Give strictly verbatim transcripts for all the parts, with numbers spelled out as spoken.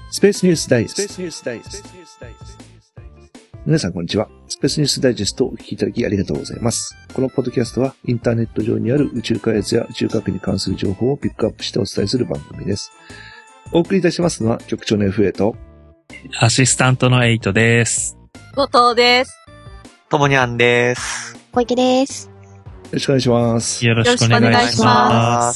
スペースニュースダイジェスト。皆さんこんにちは。スペースニュースダイジェストをお聞きいただきありがとうございます。このポッドキャストはインターネット上にある宇宙開発や宇宙科学に関する情報をピックアップしてお伝えする番組です。お送りいたしますのは局長の エフエー とアシスタントのエイトです。 後藤です。 ともにゃんです。 小池です。 よろしくお願いします。 よろしくお願いします。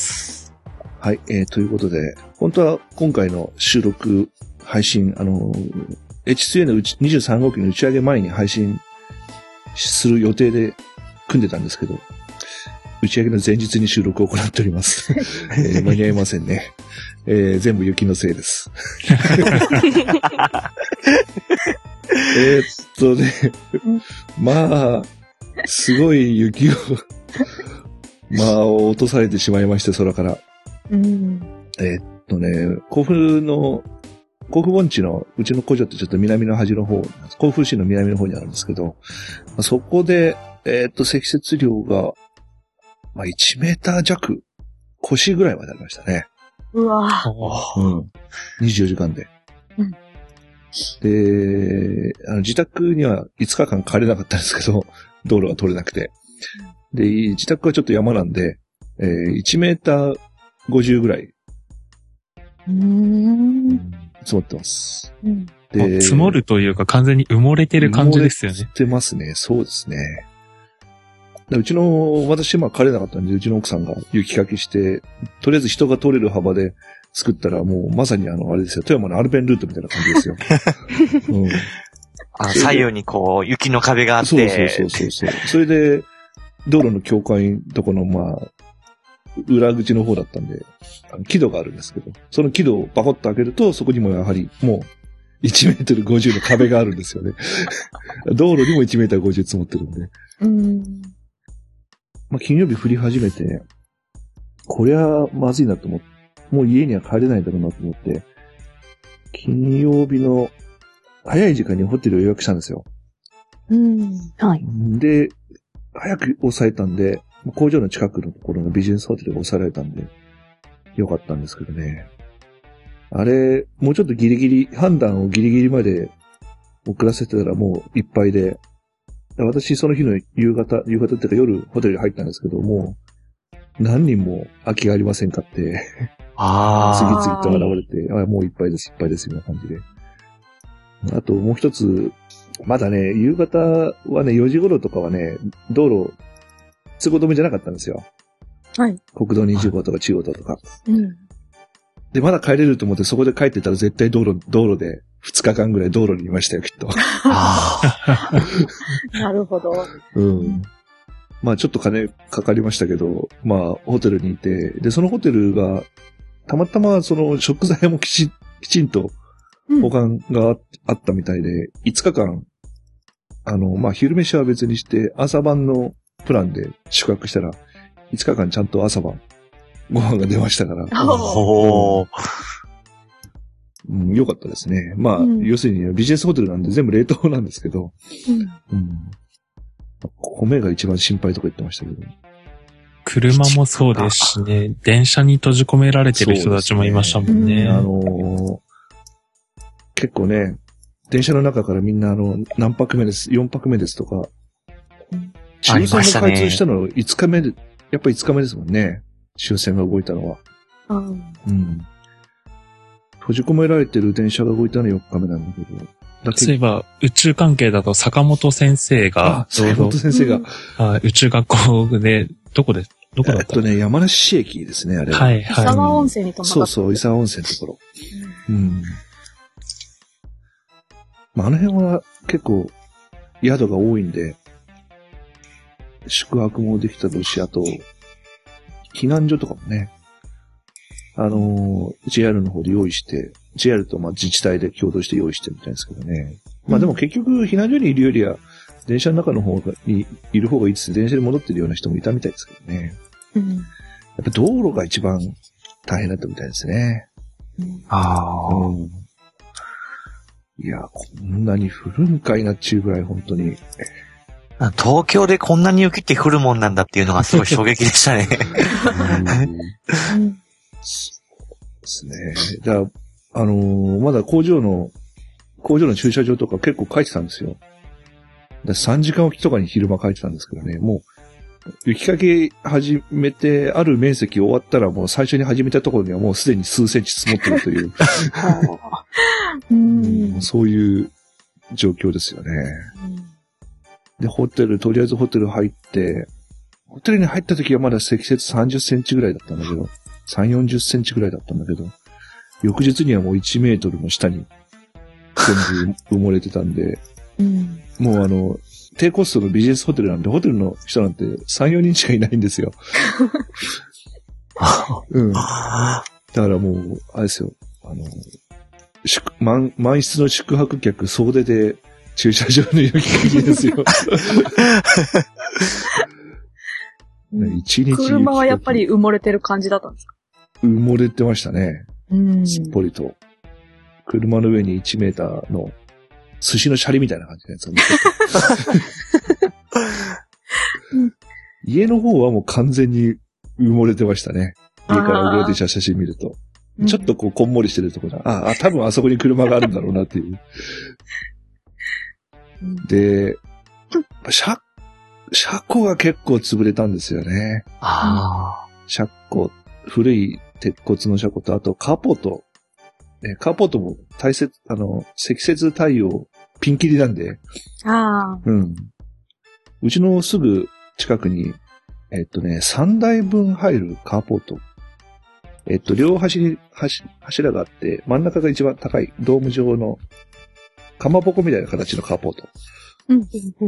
はい、えー、ということで、本当は今回の収録、配信、あの、エイチツーエー のにじゅうさん号機の打ち上げ前に配信する予定で組んでたんですけど、打ち上げの前日に収録を行っております。えー、間に合いませんね。えー、全部雪のせいです。えっとね、まあ、すごい雪を、まあ、落とされてしまいまして、空から。うん、えっとね、甲府の、甲府盆地のうちの工場ってちょっと南の端の方、甲府市の南の方にあるんですけど、そこで、えっと、積雪量が、まあ、いちメーター弱、腰ぐらいまでありましたね。 うわぁ。 うん。にじゅうよじかんで。うん。で、あの、自宅にはいつかかん帰れなかったんですけど、道路が通れなくて。で、自宅はちょっと山なんで、えー、いちメーターごじゅうぐらい。うーん。積もってます。 うん、で積もるというか完全に埋もれてる感じですよね。 埋もれてますね。そうですね。うちの、私まあ帰れなかったんで、うちの奥さんが雪かきして、とりあえず人が通れる幅で作ったらもうまさにあの、あれですよ、富山のアルペンルートみたいな感じですよ。うん、 あ左右にこう、雪の壁があって。 そうそうそうそう。それで、道路の境界とこのまあ、裏口の方だったんで、あの木戸があるんですけど、その木戸をバコッと開けると、そこにもやはりもういちメートルごじゅうの壁があるんですよね。道路にもいちメートルごじゅう積もってるんで。うん、まあ、金曜日降り始めて、こりゃまずいなと思って、もう家には帰れないだろうなと思って、金曜日の早い時間にホテルを予約したんですよ。 うん、はい。 で、早く抑えたんで、工場の近くのところのビジネスホテルが抑えられたんで、よかったんですけどね。あれ、もうちょっとギリギリ、判断をギリギリまで遅らせてたらもういっぱいで、私その日の夕方、夕方っていうか夜ホテルに入ったんですけど、もう何人も空きがありませんかって、あ次々と現れて、あもういっぱいです、いっぱいです、みたいな感じで。あともう一つ、まだね、夕方はね、よじ頃とかはね、道路、通行止めじゃなかったんですよ。はい。国道にじゅうごとか中央道とか。うん。で、まだ帰れると思ってそこで帰ってたら絶対道路、道路でふつかかんぐらい道路にいましたよ、きっと。 なるほど。 うん。まあちょっと金かかりましたけど、まあホテルにいて、で、そのホテルが、たまたまその食材もきち、きちんと保管があったみたいで、うん、いつかかん、あの、まあ昼飯は別にして、朝晩のプランで宿泊したら、いつかかんちゃんと朝晩、ご飯が出ましたから。おー。うん、よかったですね。まあ、うん、要するにビジネスホテルなんで全部冷凍なんですけど、うんうん、米が一番心配とか言ってましたけど。 車もそうですしね、電車に閉じ込められてる人たちもいましたもんね。 ねあのー、結構ね、電車の中からみんなあの、何泊目です、よんぱくめですとか、終戦が開通したのいつかめで、やっぱりいつかめですもんね。終戦が動いたのは。うん。うん。閉じ込められてる電車が動いたのはよっかめなんだけど。 だそういえば、宇宙関係だと坂本先生が、 あ、坂本先生が、 あ宇宙学校で、どこで、どこだったえっとね、山梨市駅ですね、あれは。 はいはい。 伊沢温泉に泊まった。 そうそう、伊沢温泉のところ。うん。うん、まあ、あの辺は結構、宿が多いんで、宿泊もできたとし、あと、避難所とかもね、あのー、ジェイアール の方で用意して、ジェイアール とまあ自治体で共同して用意してるみたいですけどね。まあでも結局、避難所にいるよりは、電車の中の方にいる方がいいです。電車に戻ってるような人もいたみたいですけどね。うん、やっぱ道路が一番大変だったみたいですね。うん、ああ、うん。いや、こんなに降るんかいなっちゅうぐらい本当に。 東京でこんなに雪って降るもんなんだっていうのがすごい衝撃でしたね。 うん、そうですね。だからあのー、まだ工場の、工場の駐車場とか結構書いてたんですよ。でさんじかんおきとかに昼間書いてたんですけどね、もう、雪かき始めて、ある面積終わったらもう最初に始めたところにはもうすでに数センチ積もってるという、 ううんん、そういう状況ですよね。で、ホテル、とりあえずホテル入って、ホテルに入った時はまだ積雪さんじゅっセンチぐらいだったんだけど、さんじゅう、よんじゅっセンチぐらいだったんだけど、翌日にはもういちメートルの下に全部埋もれてたんで、 うん、 もうあの、低コストのビジネスホテルなんで、ホテルの人なんてさん、よにんしかいないんですよ。うん。だからもう、あれですよ、あの、宿満、満室の宿泊客総出で駐車場の雪かきですよ。一日車はやっぱり埋もれてる感じだったんですか？ 埋もれてましたね。 うん。 すっぽりと。車の上にいちメーターの寿司のシャリみたいな感じのやつが乗ってて家の方はもう完全に埋もれてましたね。家から送られてきた写真見ると。ちょっとこうこんもりしてるところだ。ああ、多分あそこに車があるんだろうなっていう。で、車、車庫が結構潰れたんですよね。 ああ。 車庫、古い鉄骨の車庫と、あとカポート。ね、カポートも大切、あの、積雪対応ピンキリなんで。 ああ。 うん。うちのすぐ近くに、えっとね、さんだいぶん入るカーポート。えっと、両端に柱柱があって、真ん中が一番高いドーム状の、かまぼこみたいな形のカーポート。 うん。 うん。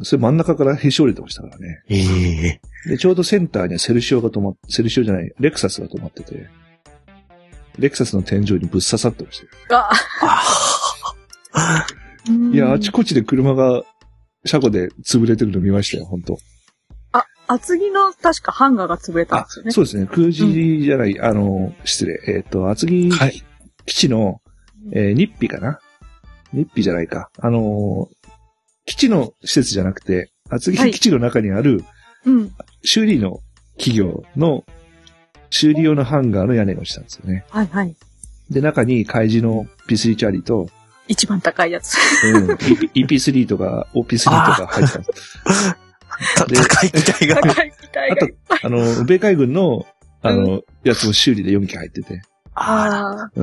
それ真ん中からへし折れてましたからね。 ええで、ちょうどセンターにはセルシオが止まっ、セルシオじゃない、レクサスが止まってて、レクサスの天井にぶっ刺さってましたよ。 あいや、あちこちで車が車庫で潰れてるの見ましたよ、本当。 あ、厚木の確かハンガーが潰れたんですよね。 そうですね。空時じゃない、うん、あの、失礼。えっ、ー、と、厚木基地の、えー、日比かな日比じゃないか。あのー、基地の施設じゃなくて、厚木基地の中にある、 うん、 修理の企業の修理用のハンガーの屋根が落ちたんですよね。 はいはい。 で、中に開示の ピースリー チャーリーと、 一番高いやつ。 うん。イーピースリー とか オーピースリー とか入ってたんです。 高い機体が。 高い機体が。 あと、あの、米海軍の、あの、うん、やつも修理でよんき入ってて。 ああ。 うん。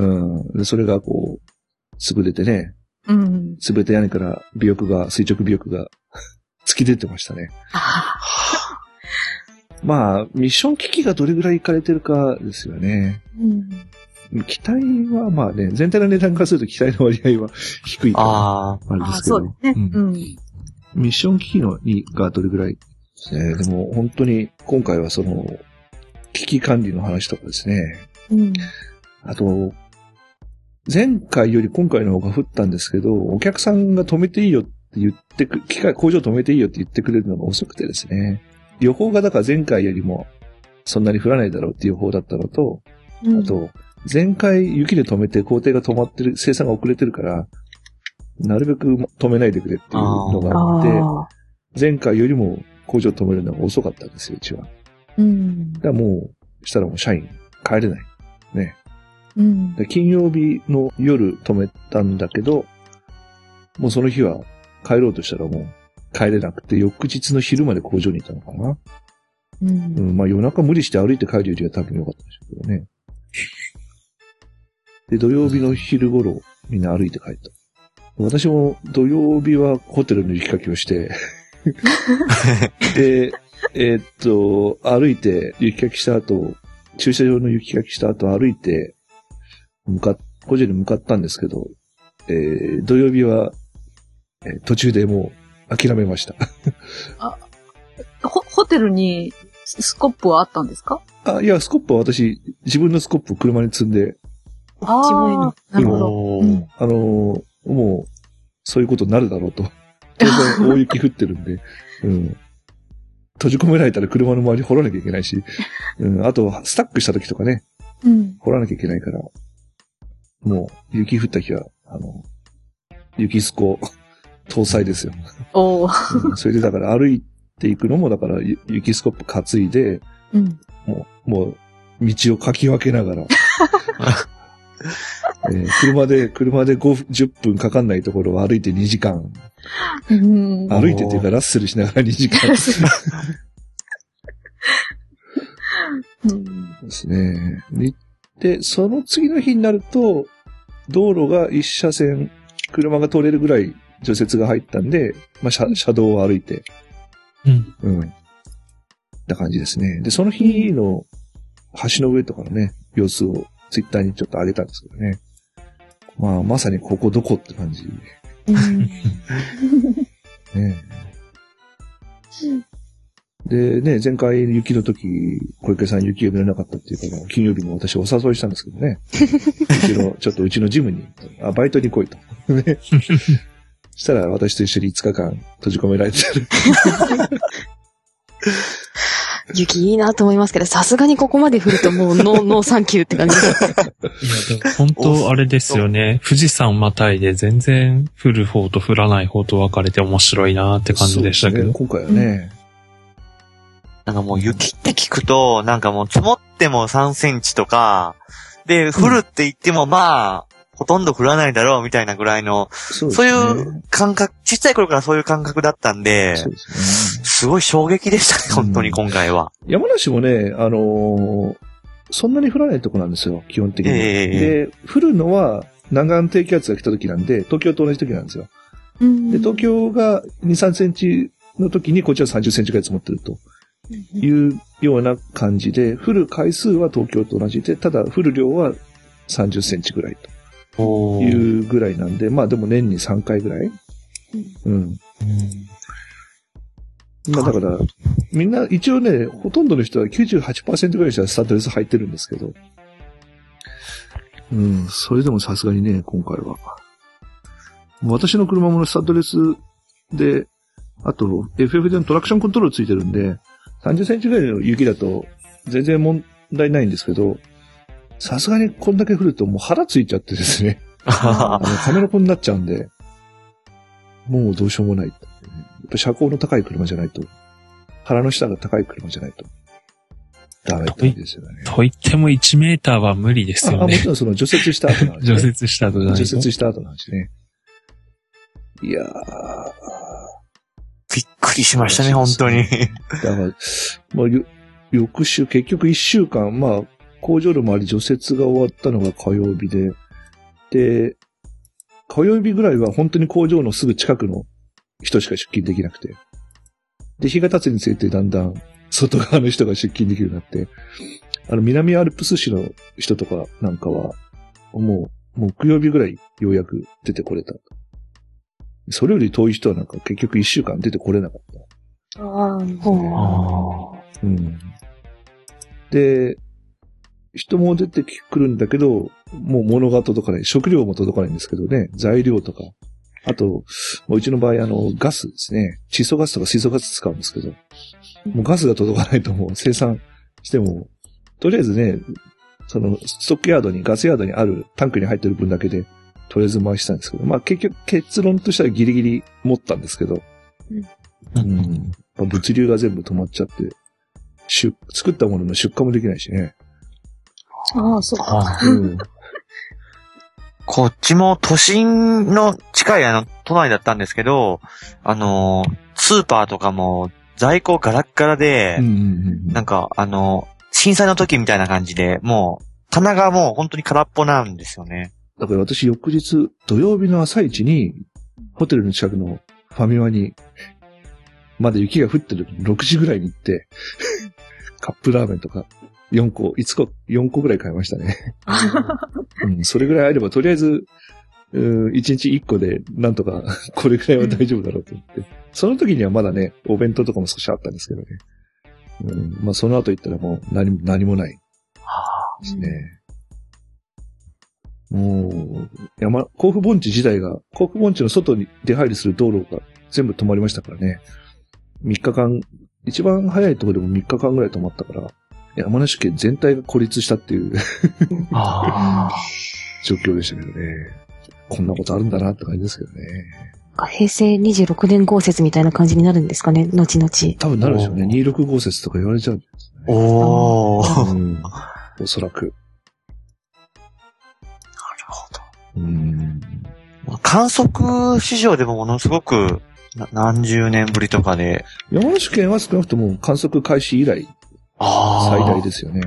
で、それがこう、潰れてね。 うん。 潰れた屋根から尾翼が、垂直尾翼が突き出てましたね。 あまあ、ミッション機器がどれぐらいいかれてるかですよね。うん。機体はまあね、全体の値段からすると機体の割合は低いから。ああ。あれですけど。 そうですね。うん。 ミッション機器のがどれぐらいですね。でも本当に今回はその、危機管理の話とかですね。うん。あと、前回より今回の方が降ったんですけど、お客さんが止めていいよって言ってく、機械、工場止めていいよって言ってくれるのが遅くてですね。予報がだから前回よりもそんなに降らないだろうっていう予報だったのと、うん、あと、前回雪で止めて工程が止まってる、生産が遅れてるから、なるべく止めないでくれっていうのがあって、前回よりも工場止めるのが遅かったんですよ、うちは。うん。だからもう、したらもう社員帰れない。ね。うん。で金曜日の夜止めたんだけど、もうその日は帰ろうとしたらもう帰れなくて、翌日の昼まで工場にいたのかな。うん。うん、まあ夜中無理して歩いて帰るよりは多分良かったでしょうけどね。で、土曜日の昼頃、みんな歩いて帰った。私も土曜日はホテルの雪かきをして、で、えー、っと、歩いて雪かきした後、駐車場の雪かきした後歩いて、向かっ、工場に向かったんですけど、えー、土曜日は、えー、途中でもう諦めました。 あ、ホ、ホテルにスコップはあったんですか？ あ、いや、スコップは私、自分のスコップを車に積んで、 ああ、なるほど。 うん、あのー、もう、そういうことになるだろうと。当然大雪降ってるんで、うん。閉じ込められたら車の周り掘らなきゃいけないし、うん、あと、スタックした時とかね、うん、掘らなきゃいけないから、もう、雪降った日は、あの、雪スコ搭載ですよ。 おー、 うん。それでだから歩いていくのも、だから雪スコップ担いで、うん、もう、もう、道をかき分けながら、 えー車で、車でご、じゅっぷんかかんないところを歩いてにじかん。 うん歩いてというかラッスルしながらにじかん。 うんですね。で、その次の日になると、道路が一車線、車が通れるぐらい除雪が入ったんで、まあ、車、車道を歩いて、 うん。 うん。な感じですね。で、その日の橋の上とかのね、様子をツイッターにちょっと上げたんですけどね。まあ、まさにここどこって感じ。 うんねで、ね、前回雪の時、小池さん雪が見れなかったっていうから、金曜日に私お誘いしたんですけどね。うちの、ちょっとうちのジムに、あ、バイトに来いと。ね。したら私と一緒にいつかかん閉じ込められてる。 雪いいなと思いますけど、さすがにここまで降るともうノー、ノーサンキューって感じです。 いや、でも本当あれですよね。富士山またいで全然降る方と降らない方と分かれて面白いなって感じでしたけど。 ね、今回はね、 なんかもう雪って聞くと、なんかもう積もってもさんセンチとか、で、降るって言ってもまあ、ほとんど降らないだろうみたいなぐらいの、 そうそうですね。 いう感覚、ちっちゃい頃からそういう感覚だったんで、 そうですね。 すごい衝撃でしたね、本当に今回は。 山梨もね、あのーそんなに降らないとこなんですよ、基本的に。 ええで、降るのは南岸低気圧が来た時なんで、東京と同じ時なんですよ。 うんで、東京がに、さんセンチの時にこっちはさんじゅっセンチくらい積もってるというような感じで、降る回数は東京と同じで、ただ降る量はさんじゅっセンチくらいというぐらいなんで、まあでも年にさんかいぐらい。うん。まあだから、みんな一応ね、ほとんどの人は きゅうじゅうはちパーセント ぐらいの人はスタッドレス入ってるんですけど、うん、それでもさすがにね、今回は。私の車もスタッドレスで、あと エフエフ でのトラクションコントロールついてるんで、さんじゅっセンチぐらいの雪だと全然問題ないんですけど、さすがにこんだけ降るともう腹ついちゃってですね、あのカメラコンになっちゃうんで、もうどうしようもない。やっぱ車高の高い車じゃないと、腹の下が高い車じゃないと、ダメって感じですよね。 と言ってもいちメーターは無理ですああもよね。 ちろんその除雪した後の話、ね。 除雪した後じゃないと。 除雪した後の話ね。いやー。 びっくりしましたね、本当に。 だから、まあ、よ翌週、結局一週間、まあ、工場の周り除雪が終わったのが火曜日で、で、火曜日ぐらいは本当に工場のすぐ近くの人しか出勤できなくて。で、日が経つにつれてだんだん外側の人が出勤できるようになって、あの、南アルプス市の人とかなんかは、もう、木曜日ぐらいようやく出てこれた。それより遠い人はなんか結局一週間出てこれなかった。 ああ、 うん。で、人も出てくるんだけど、もう物が届かない。食料も届かないんですけどね、材料とか。あと、うちの場合、あの、ガスですね。窒素ガスとか水素ガス使うんですけど、もうガスが届かないともう生産しても、とりあえずね、その、ストックヤードに、ガスヤードにあるタンクに入ってる分だけで、とりあえず回したんですけど、まあ結局結論としてはギリギリ持ったんですけど、うん、まあ物流が全部止まっちゃって、出作ったものの出荷もできないしね。 ああ、そうか。 うんこっちも都心の近いあの、都内だったんですけど、あの、スーパーとかも在庫ガラッガラで、 うんうんうん、 なんかあの、震災の時みたいな感じで、もう、棚がもう本当に空っぽなんですよね。 だから私翌日土曜日の朝一に、ホテルの近くのファミマに、まだ雪が降ってるろくじぐらいに行って、カップラーメンとかよんこ、いつこ、よんこぐらい買いましたね。うん、それぐらいあれば、とりあえず、いちにちいっこで、なんとか、これぐらいは大丈夫だろうと思って。その時にはまだね、お弁当とかも少しあったんですけどね。うん、まあ、その後行ったらもう何も、何もない。ですね。もう、山、甲府盆地自体が、甲府盆地の外に出入りする道路が全部止まりましたからね。みっかかん、一番早いところでもみっかかんぐらい止まったから、山梨県全体が孤立したっていう状況でしたけどね。こんなことあるんだなって感じですけどね。 平成にじゅうろくねん豪雪みたいな感じになるんですかね、後々。 多分なるでしょうね。にじゅうろく豪雪とか言われちゃうんですね。 おー。 うん、おそらく。 うん。 観測史上でもものすごく何十年ぶりとかで。 山梨県は少なくとも観測開始以来、最大ですよね。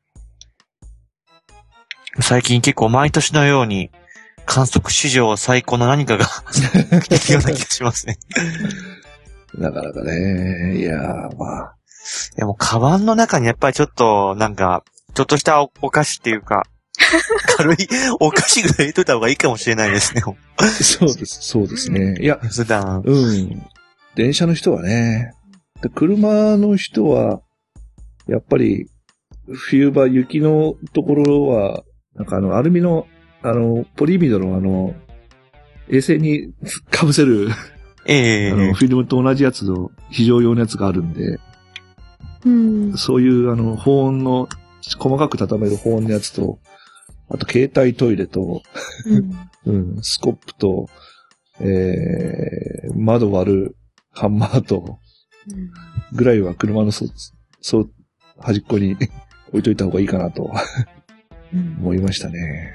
最近結構毎年のように観測史上最高の何かが来てるような気がしますね。 なかなかね、いやー、まあ。 いやもうカバンの中にやっぱりちょっとなんか、ちょっとしたお, お菓子っていうか、軽いお菓子ぐらい入れといた方がいいかもしれないですね。 そうです、そうですね。いや、 普段。 うん。電車の人はね、で車の人は、やっぱり、冬場雪のところは、なんかあの、アルミの、あの、ポリビドのあの、衛星に被せる、 ええー、 あの、フィルムと同じやつの非常用のやつがあるんで、 うん、 そういうあの、保温の、細かく畳める保温のやつと、あと携帯トイレと、うん、うん、スコップと、えー、窓割るハンマーと、ぐらいは車のそ、そう、端っこに置いといた方がいいかなと思いましたね。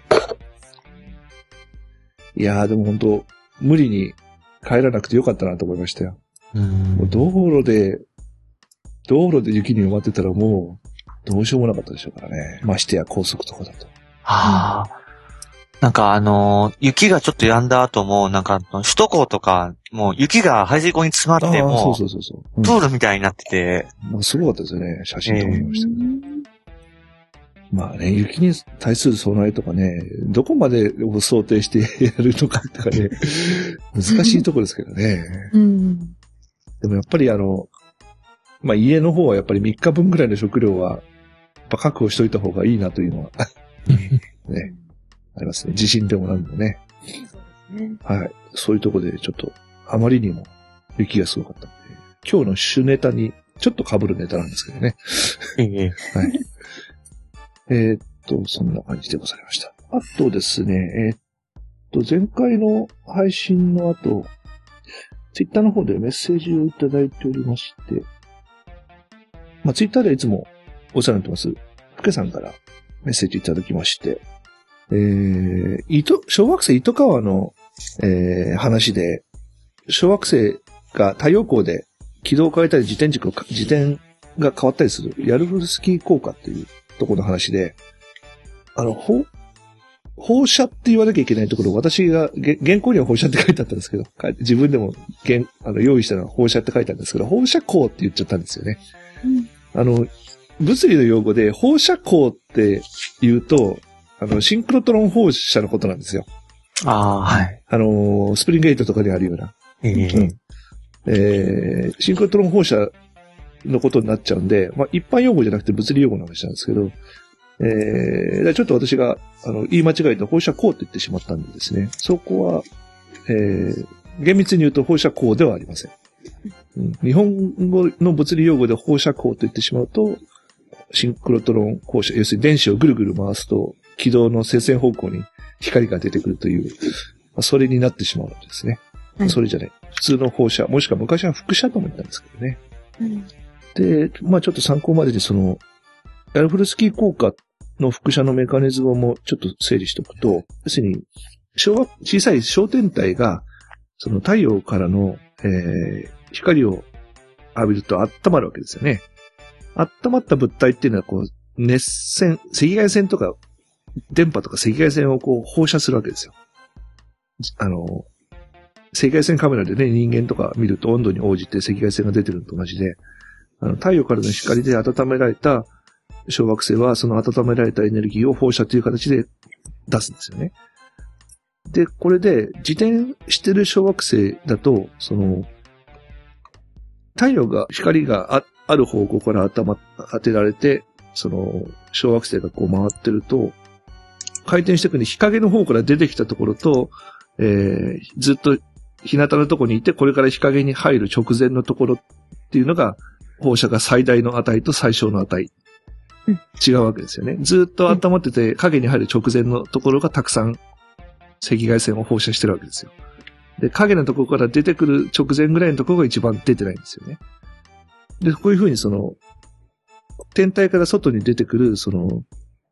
いやーでも本当無理に帰らなくてよかったなと思いましたよ。 うん、 もう道路で、道路で雪に埋まってたらもうどうしようもなかったでしょうからね。ましてや高速とかだと。 はあ。なんかあのー、雪がちょっと止んだ後も、なんか首都高とか、もう雪が排水溝に詰まっても、 そうそうそうそう、 うん、プールみたいになってて。 もうすごかったですよね。写真撮りましたけど。えー、まあね、雪に対する備えとかね、どこまでを想定してやるのかとかね、難しいところですけどね。 うん、 でもやっぱりあの、まあ家の方はやっぱりみっかぶんぐらいの食料は、やっぱ確保しといた方がいいなというのは、ね。ありますね。地震でもなんでもね。はい。そういうところでちょっと、あまりにも雪がすごかったので、今日の主ネタにちょっと被るネタなんですけどね。はい。えー、っと、そんな感じでございました。あとですね、えー、っと、前回の配信の後、ツイッターの方でメッセージをいただいておりまして、まあ、ツイッターでいつもお世話になってます、ふけさんからメッセージいただきまして、えー、糸、小惑星糸川の、えー、話で、小惑星が太陽光で軌道を変えたり自転軸を、自転が変わったりする、ヤルフスキー効果っていうところの話で、あの、放、放射って言わなきゃいけないところ、私が、原稿には放射って書いてあったんですけど、自分でも原、あの、用意したのは放射って書いてあるんですけど、放射光って言っちゃったんですよね。うん、あの、物理の用語で放射光って言うと、あの、シンクロトロン放射のことなんですよ。 ああ、はい。 あの、スプリングゲートとかにあるような。 えーうんえー、シンクロトロン放射のことになっちゃうんで、まあ、一般用語じゃなくて物理用語の話なんですけど、えー、ちょっと私が、あの、言い間違えて放射光って言ってしまったんでですね、そこは、えー、厳密に言うと放射光ではありません。うん、日本語の物理用語で放射光と言ってしまうと、シンクロトロン放射、要するに電子をぐるぐる回すと、軌道の接線方向に光が出てくるという、まあ、それになってしまうのですね。うん、それじゃね、普通の放射、もしくは昔は輻射とも言ったんですけどね。うん、で、まあちょっと参考までにその、ヤルフルスキー効果の輻射のメカニズムもちょっと整理しておくと、要するに、小、小さい小天体が、その太陽からの、えー、光を浴びると温まるわけですよね。温まった物体っていうのはこう、熱線、赤外線とか、電波とか赤外線をこう放射するわけですよ。あの、赤外線カメラでね、人間とか見ると温度に応じて赤外線が出てるのと同じで、あの、太陽からの光で温められた小惑星はその温められたエネルギーを放射という形で出すんですよね。で、これで自転してる小惑星だと、その、太陽が、光が あ, ある方向から頭当てられて、その、小惑星がこう回ってると、回転していくんで日陰の方から出てきたところと、えー、ずっと日向のところにいて、これから日陰に入る直前のところっていうのが、放射が最大の値と最小の値。うん、違うわけですよね。ずっと温まってて、影に入る直前のところがたくさん赤外線を放射してるわけですよ。で、影のところから出てくる直前ぐらいのところが一番出てないんですよね。で、こういうふうにその、天体から外に出てくる、その、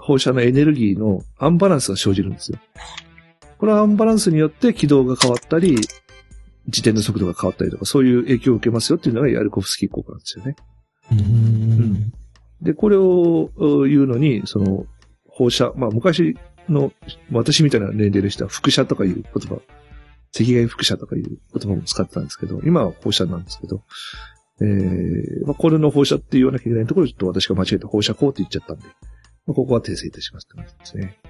放射のエネルギーのアンバランスが生じるんですよ。このアンバランスによって軌道が変わったり、自転の速度が変わったりとか、そういう影響を受けますよっていうのがヤルコフスキー効果なんですよね。 うん。 で、これを言うのに、その、放射、まあ昔の、私みたいな年齢でしたら、輻射とかいう言葉、赤外輻射とかいう言葉も使ってたんですけど、今は放射なんですけど、えー、まあこれの放射って言わなきゃいけないところ、ちょっと私が間違えて放射光って言っちゃったんで、まあ、ここは訂正いたしますって感じですね。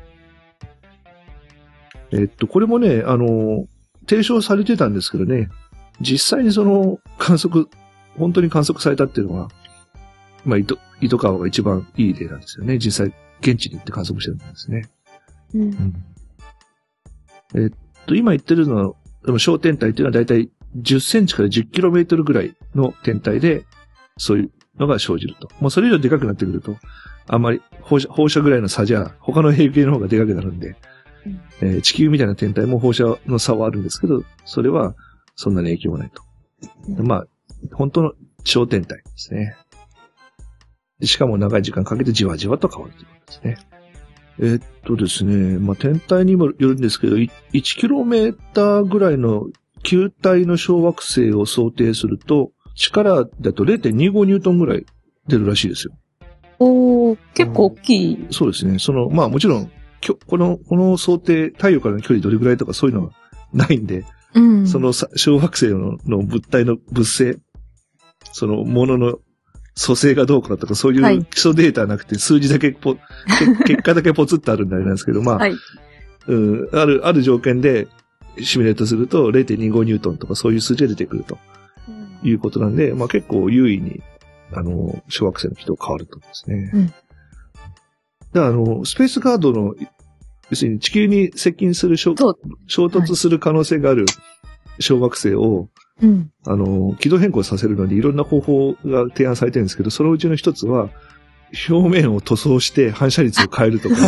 えー、っと、これもね、あの、提唱されてたんですけどね、実際にその観測、本当に観測されたっていうのは、まあ、糸、糸川が一番いい例なんですよね。実際、現地に行って観測してるんですね。 うん。 うん、えっと、今言ってるのは、でも小天体っていうのはだいたいじゅっセンチからじゅっキロメートルぐらいの天体で、そういうのが生じると。もうそれ以上でかくなってくると、あんまり放射、放射ぐらいの差じゃ、他の平均の方がでかくなるんで、うんえー、地球みたいな天体も放射の差はあるんですけど、それはそんなに影響はないと。うん、まあ、本当の小天体ですね。しかも長い時間かけてじわじわと変わるということですね。えー、っとですね、まあ、天体にもよるんですけど、いちキロメーターぐらいの球体の小惑星を想定すると、力だと れいてんにご ニュートンぐらい出るらしいですよ。 おー、結構大きい。 そうですね。その、まあもちろん、この、この想定、太陽からの距離どれぐらいとかそういうのはないんで、うん、その小惑星のの物体の物性、そのものの組成がどうかとかそういう基礎データはなくて、数字だけポ、結果だけポツッとあるんであれなんですけど、まあ、はい、うん、ある、ある条件でシミュレートすると れいてんにご ニュートンとかそういう数字が出てくるということなんで、まあ結構優位に、あの、小惑星の軌道変わるとですね。うん、だからあの、スペースガードの、要するに地球に接近する衝突する可能性がある小惑星を、うん、あの、軌道変更させるのにいろんな方法が提案されてるんですけど、そのうちの一つは、表面を塗装して反射率を変えるとか、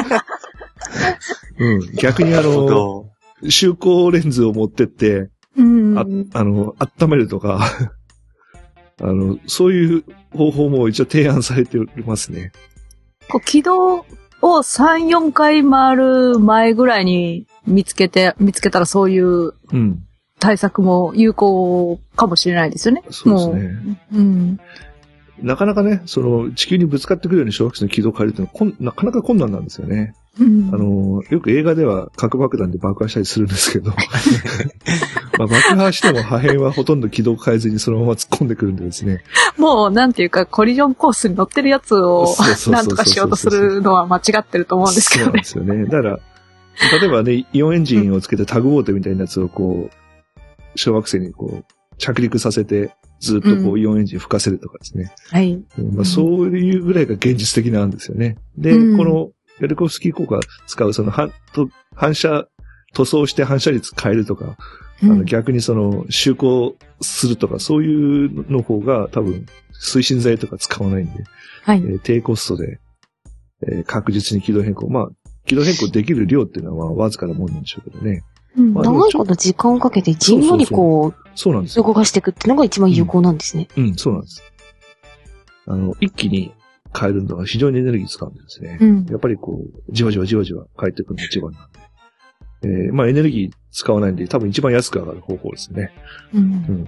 うん、逆にあの、周光レンズを持ってって、うん、あ, あの、温めるとか、あの、そういう方法も一応提案されておりますね。 こう軌道をさん、よんかい回る前ぐらいに見つけて、見つけたらそういう対策も有効かもしれないですよね。 そうですね。うん、なかなかね、その地球にぶつかってくるように小惑星の軌道を変えるっていうのはなかなか困難なんですよね。うん、あの、よく映画では核爆弾で爆破したりするんですけど、まあ爆破しても破片はほとんど軌道を変えずにそのまま突っ込んでくるんでですね。 もう、なんていうか、コリジョンコースに乗ってるやつを、なんとかしようとするのは間違ってると思うんですけどね。 そうなんですよね。だから、例えばね、イオンエンジンをつけたタグボートみたいなやつをこう、小惑星にこう、着陸させて、ずっとこう、イオンエンジン吹かせるとかですね。 はい。 まあ、そういうぐらいが現実的なんですよね。で、うん、この、ヤルコフスキー効果を使う、その、反、反射、塗装して反射率変えるとか、うん、あの逆にその、就航するとか、そういうの方が多分、推進剤とか使わないんで、はい。えー、低コストで、えー、確実に軌道変更。まあ、軌道変更できる量っていうのはわずかなもんなんでしょうけどね。 うん。まあ、長いこと時間をかけてじんわりこう、 そうなんです。 動かしていくっていうのが一番有効なんですね。 うん、うん、そうなんです。あの、一気に変えるのが非常にエネルギー使うんですね。うん。やっぱりこう、じわじわじわじわ変えていくのが一番なんで。えー、まあエネルギー使わないんで、多分一番安く上がる方法ですね。うん。うん。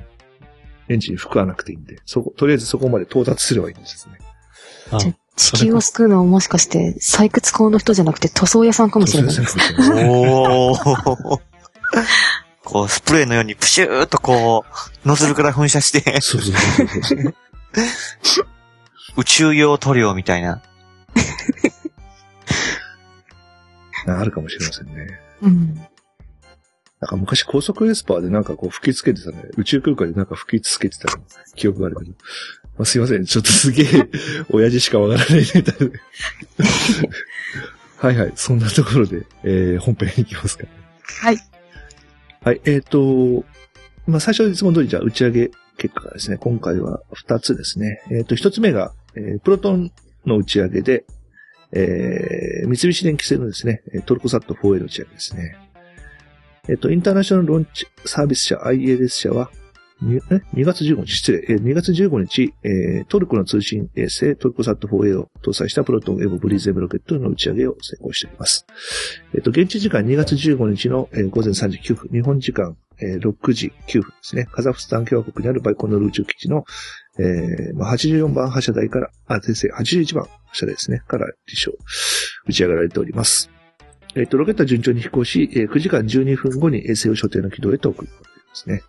エンジン吹かなくていいんで、そこ、とりあえずそこまで到達すればいいんですね。 じゃ地球を救うのはもしかして、採掘工の人じゃなくて塗装屋さんかもしれないですね。 おー。こう、スプレーのようにプシューっとこう、ノズルから噴射して。そうそうそうそう。宇宙用塗料みたいな。 あるかもしれませんね。うん。なんか昔高速エスパーでなんかこう吹きつけてたね。宇宙空間でなんか吹きつけてた記憶があるけど。まあ、すいません。ちょっとすげえ、親父しかわからないネタで。はいはい。そんなところで、えー、本編いきますか。 はい。 はい。えっと、まあ最初いつも通りじゃあ打ち上げ結果がですね、今回は二つですね。えっと、一つ目が、えー、プロトンの打ち上げで、えー、三菱電機製のですね、トルコサット フォーエー の打ち上げですね。えっと、インターナショナルローンチサービス社 アイエルエス 社は、 に, えにがつじゅうごにち、失礼、えー、にがつじゅうごにち、えー、トルコの通信衛星トルコサット フォーエー を搭載したプロトンエボブリーズ M ロケットの打ち上げを成功しております。えっ、ー、と、現地時間にがつじゅうごにちの、えー、ごぜんさんじきゅうふん、日本時間、えー、ろくじきゅうふんですね。カザフスタン共和国にあるバイコンドル宇宙基地の、えーまあ、はちじゅうよんばん発射台から、あ、訂正、はちじゅういちばん発射台ですね。から実証、打ち上げられております。えっ、ー、と、ロケットは順調に飛行し、えー、くじかんじゅうにふんごに衛星を所定の軌道へと送り込んでいますね。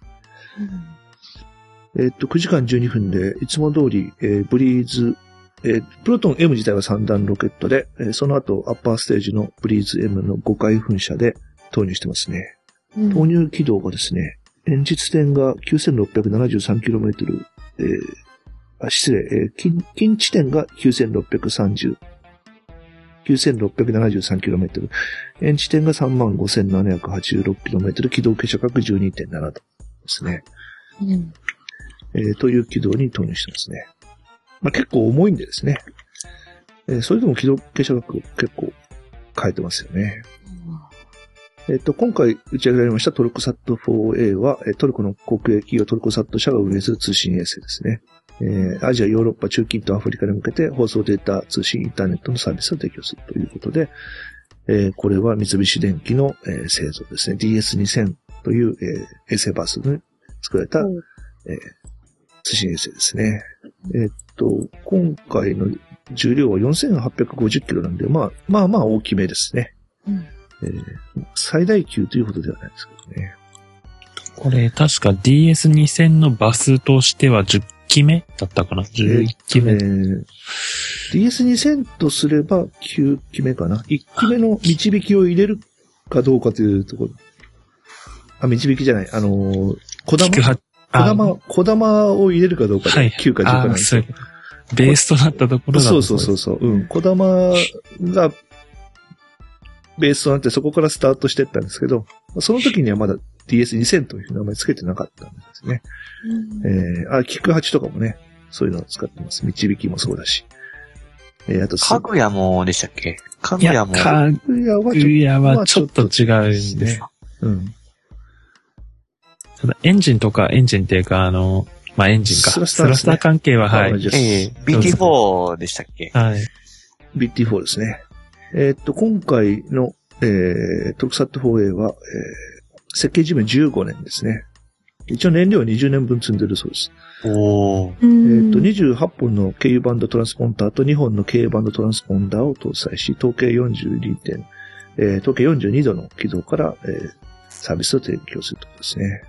うん、えっ、ー、と、くじかんじゅうにふんで、いつも通り、えー、ブリーズ、えー、プロトン M 自体はさんだんロケットで、えー、その後、アッパーステージのブリーズ M のごかい噴射で投入してますね。うん、投入軌道がですね、演実点が きゅうせんろっぴゃくななじゅうさんキロメートル、えー、あ、失礼、えー、近、近地点がきゅうせんろっぴゃくさんじゅう、きゅうせんろっぴゃくななじゅうさんキロメートル、遠地点が さんまんごせんななひゃくはちじゅうろくキロメートル、軌道傾斜角 じゅうにてんなな 度ですね。うんえー。という軌道に投入してますね。まあ、結構重いんでですね。えー、それでも軌道傾斜角結構変えてますよね。えっと、今回打ち上げられましたトルコサット フォーエー は、トルコの国営企業トルコサット社が運営する通信衛星ですね。えー、アジア、ヨーロッパ、中近東、アフリカに向けて放送データ、通信、インターネットのサービスを提供するということで、えー、これは三菱電機の、えー、製造ですね。ディーエスにせん という、えー、衛星バースに作られた、うんえー、通信衛星ですね。えー、っと、今回の重量はよんせんはっぴゃくごじゅっキロなんで、まあ、まあまあ大きめですね。うんえー、最大級ということではないですけどね。 これ確か ディーエスにせん のバスとしてはじゅっきめだったかな ?じゅういっきめ、えーえー。 ディーエスにせん とすればきゅうきめかな。いっきめの導きを入れるかどうかというところ。あ、導きじゃない。あのー、小玉小玉、小玉を入れるかどうかできゅうかじゅうかなんですよ。 ベースとなったところだとそうそうそうそう。うん。小玉が、ベースとなってそこからスタートしていったんですけど、その時にはまだ ディーエスにせん という名前つけてなかったんですね。うん、えー、あ、キックはちとかもね、そういうのを使ってます。導きもそうだし。えー、あと、 かぐやもでしたっけかぐやも。 かぐやはちょっと、やはちょっと違うんです。うん。ただエンジンとか、エンジンっていうか、あの、まあ、エンジンか。スラスター、ね、スラスター関係は、はい。 ええー、ビーティーフォー でしたっけはい。 ビーティーフォー ですね。えー、っと、今回の、えー、トルコサット フォーエー は、えー、設計寿命じゅうごねんですね。一応燃料はにじゅうねんぶん積んでるそうです。 おー。 えー、っと、にじゅうはっぽんの経由バンドトランスポンダーとにほんの経由バンドトランスポンダーを搭載し、統計よんじゅうにてん、えー、統計よんじゅうにどの軌道から、えー、サービスを提供するということですね。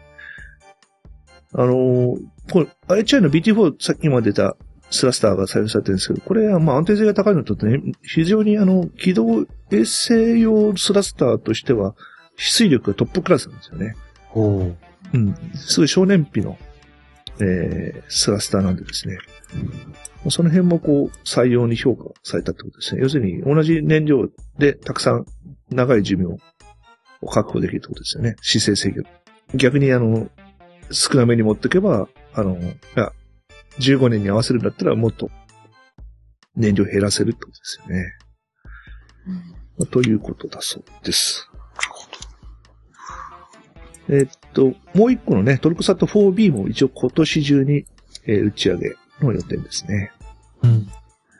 あのー、これ、アイエイチアイ の ビーティーフォー さっきまで出たスラスターが採用されてるんですけど、これはまあ安定性が高いのとね、非常にあの、軌道衛星用スラスターとしては、飛水力がトップクラスなんですよね。 ほう。 うん。すごい少燃費の、えー、スラスターなんでですね。うん、その辺もこう、採用に評価されたってことですね。要するに、同じ燃料でたくさん長い寿命を確保できるってことですよね。姿勢制御。逆にあの、少なめに持っていけば、あの、いや、じゅうごねんに合わせるんだったらもっと燃料減らせるってことですよね。うん、ということだそうです。えー、っと、もう一個のね、トルコサット フォービー も一応今年中に、えー、打ち上げの予定ですね。 うん。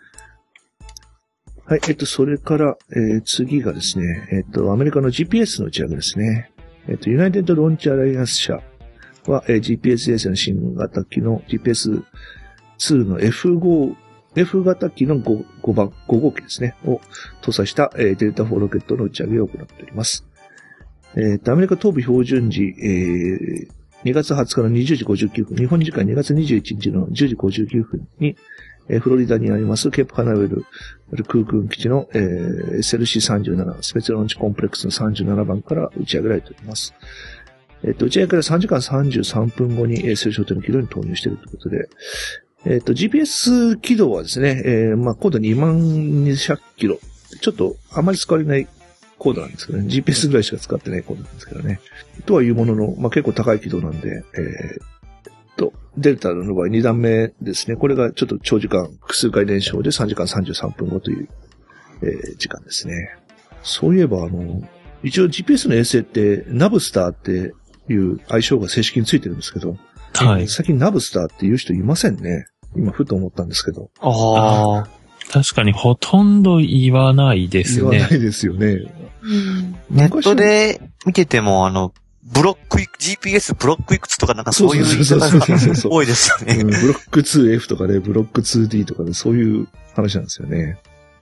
はい、えー、っと、それから、えー、次がですね、えー、っと、アメリカの ジーピーエス の打ち上げですね。えー、っと、ユナイテッドローンチアライアンス社は、えー、ジーピーエス 衛星の新型機の ジーピーエスツー の エフファイブ、F 型機の 5, 5番、ご号機ですね、を搭載した、えー、デルタフォーロケットの打ち上げを行っております。えー、アメリカ東部標準時、えー、にがつはつかのにじゅうじごじゅうきゅうふん、日本時間にがつにじゅういちにちのじゅうじごじゅうきゅうふんに、えー、フロリダにありますケープカナウェル空軍基地の、えー、エスエルシーさんじゅうなな スペツローンチコンプレックスのさんじゅうななばんから打ち上げられております。えっと、打ち上げからさんじかんさんじゅうさんぷんごに衛星所定の軌道に投入しているということで、えっと、ジーピーエス 軌道はですね、えー、まあ、高度にまんにひゃくキロ。ちょっとあまり使われない高度なんですけどね。ジーピーエス ぐらいしか使ってない高度なんですけどね。とはいうものの、まあ、結構高い軌道なんで、えー、と、デルタの場合にだんめですね。これがちょっと長時間、複数回燃焼でさんじかんさんじゅうさんぷんごという、えー、時間ですね。そういえば、あの、一応 ジーピーエス の衛星って、ナブスターっていう愛称が正式についてるんですけど、 はい。 最近ナブスターっていう人いませんね。今、ふと思ったんですけど。 ああ。確かにほとんど言わないですね。 言わないですよね。 ネットで見てても、あの、ブロック、ジーピーエス ブロックいくつとかなんかそういう言い方が多いですよね。 ブロック ツーエフ とかね、ブロック ツーディー とかね、そういう話なんですよね。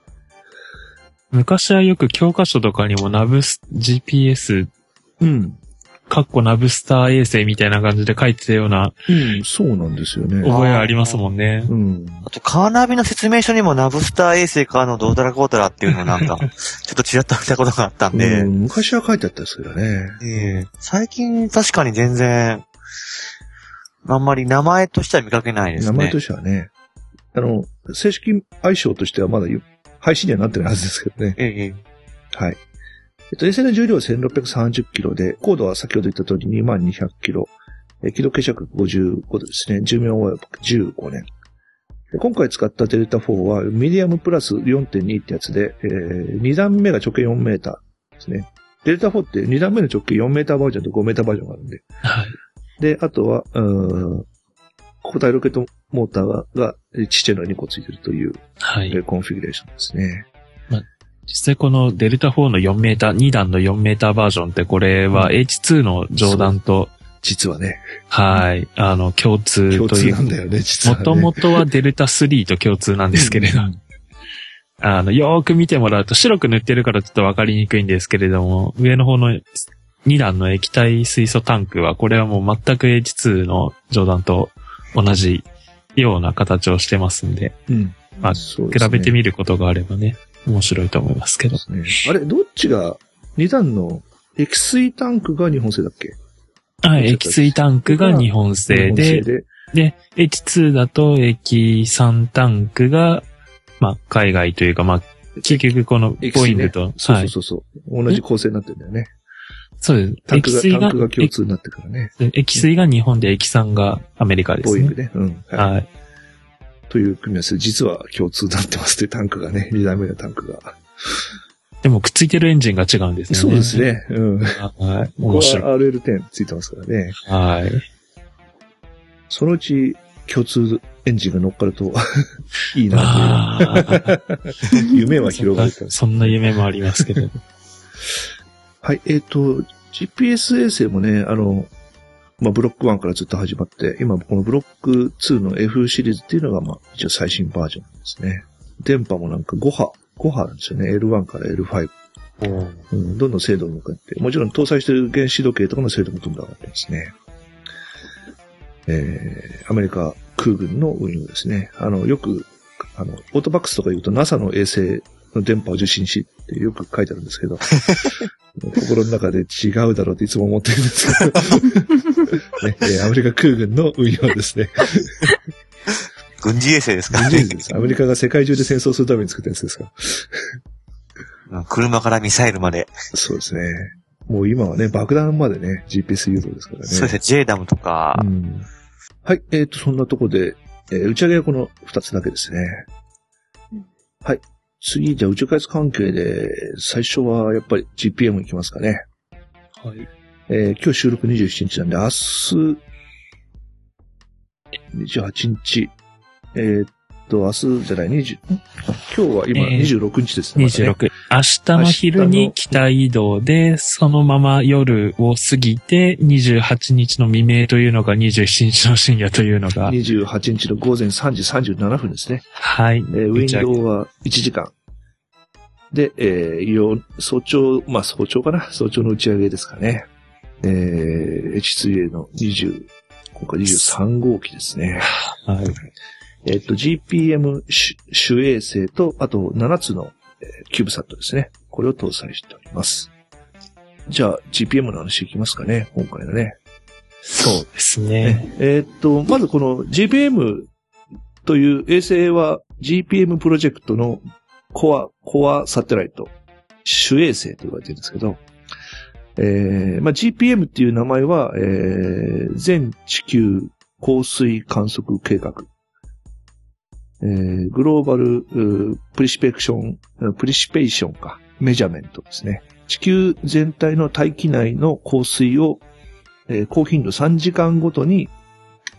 昔はよく教科書とかにもナブス、ジーピーエス、 うん。 かっこナブスター衛星みたいな感じで書いてたような。 うん、そうなんですよね。 覚えありますもんね。 うん。 あと、カーナビの説明書にもナブスター衛星からのどうだらこうだらっていうのをなんか、ちょっとちらっと見たことがあったんで。 うん、昔は書いてあったですけどね。 ええ最近確かに全然、あんまり名前としては見かけないですね。 名前としてはね。あの、正式愛称としてはまだ配信にはなってないはずですけどね。 ええはい。えっと、衛星の重量はせんろっぴゃくさんじゅっキロで、高度は先ほど言った通りにまんにひゃくキロ、え軌道傾斜角ごじゅうごどですね。寿命はじゅうごねん。で今回使ったデルタフォーは、ミディアムプラス よんてんに ってやつで、えー、に段目が直径よんメーターですね。デルタフォーってに段目の直径よんメーターバージョンとごメーターバージョンがあるんで。 はい。 で、あとは、うーん、固体ロケットモーターが、がちっちゃいのがにこついてるという、 はい。 コンフィギュレーションですね。 実際このデルタフォーのよんメーター、に段のよんメーターバージョンってこれは エイチツー の上段と、 実はね。 はい。あの、共通という。 共通なんだよね、実はね。 もともとはデルタスリーと共通なんですけれど。あの、よーく見てもらうと白く塗ってるからちょっとわかりにくいんですけれども、上の方のに段の液体水素タンクは、これはもう全く エイチツー の上段と同じような形をしてますんで。 うん。 まあ、比べてみることがあればね。面白いと思いますけど。 ね、あれ、どっちが、に段の液水タンクが日本製だっけ？ はい、液水タンクが日本製で、で、で、エイチツー だと液酸タンクが、まあ、海外というか、まあ、結局このボイングと、ね、 そうそうそうそう、はい、同じ構成になってるんだよね。 そうです。 タンクが、タンクが共通になってるからね。 液水が日本で液酸がアメリカですね。 ボイングね。うん。 はい。はい、 という組み合わせ、実は共通になってますね、タンクがね。に段目のタンクが。 でもくっついてるエンジンが違うんですね。 そうですね。うん。 はい。 面白い。これは アールエルテン ついてますからね。 はい。 そのうち共通エンジンが乗っかるといいなっていう。夢は広がるから。 そんな夢もありますけど。 はい。えっと、ジーピーエス 衛星もね、あの、まあ、ブロックワンからずっと始まって、今このブロックツーの F シリーズっていうのが、まあ、一応最新バージョンですね。電波もなんかご波、ご波なんですよね。エルワン から エルファイブ。うん、どんどん精度を向かって、もちろん搭載している原子時計とかの精度もどんどん上がってますね。えー、アメリカ空軍の運用ですね。あの、よく、あの、オートバックスとか言うと ナサ の衛星の電波を受信しってよく書いてあるんですけど、心の中で違うだろうっていつも思ってるんですけど、ねえー、アメリカ空軍の運用ですね。 軍事衛星ですかね。 軍事衛星です。アメリカが世界中で戦争するために作ったやつですから。 車からミサイルまで。 そうですね。もう今はね、爆弾までね、ジーピーエス 誘導ですからね。 そうですね、ジェイダムとか。 うん、はい、えっと、そんなとこで、えー、打ち上げはこの二つだけですね。はい。次、じゃあ宇宙開発関係で、最初はやっぱり ジーピーエム いきますかね。 はい。 えー、今日収録にじゅうしちにちなんで、明日、にじゅうはちにち、えー、っと、明日じゃない、にじゅう、今日は今にじゅうろくにちですね。 にじゅうろく。明日の昼に北移動で、そのまま夜を過ぎて、にじゅうはちにちの未明というのがにじゅうしちにちの深夜というのが。 にじゅうはちにちの午前さんじさんじゅうななふんですね。 はい。 えー、ウィンドウはいちじかん。で、えー、早朝、まあ早朝かな。早朝の打ち上げですかね。えー、エイチツーエー のにじゅう、今回にじゅうさん号機ですね。 はい。 えっと、ジーピーエム 主衛星と、あとななつの、えー、キューブサットですね。これを搭載しております。じゃあ、ジーピーエム の話いきますかね、今回のね。 そうですね。 えっと、まずこの ジーピーエム という衛星は ジーピーエム プロジェクトのコア、コアサテライト、主衛星と言われてるんですけど、えー、まあ、ジーピーエム っていう名前は、えー、全地球降水観測計画。えー、グローバルプリシペーション、プリシペーションか、メジャーメントですね。地球全体の大気内の降水を、えー、高頻度さんじかんごとに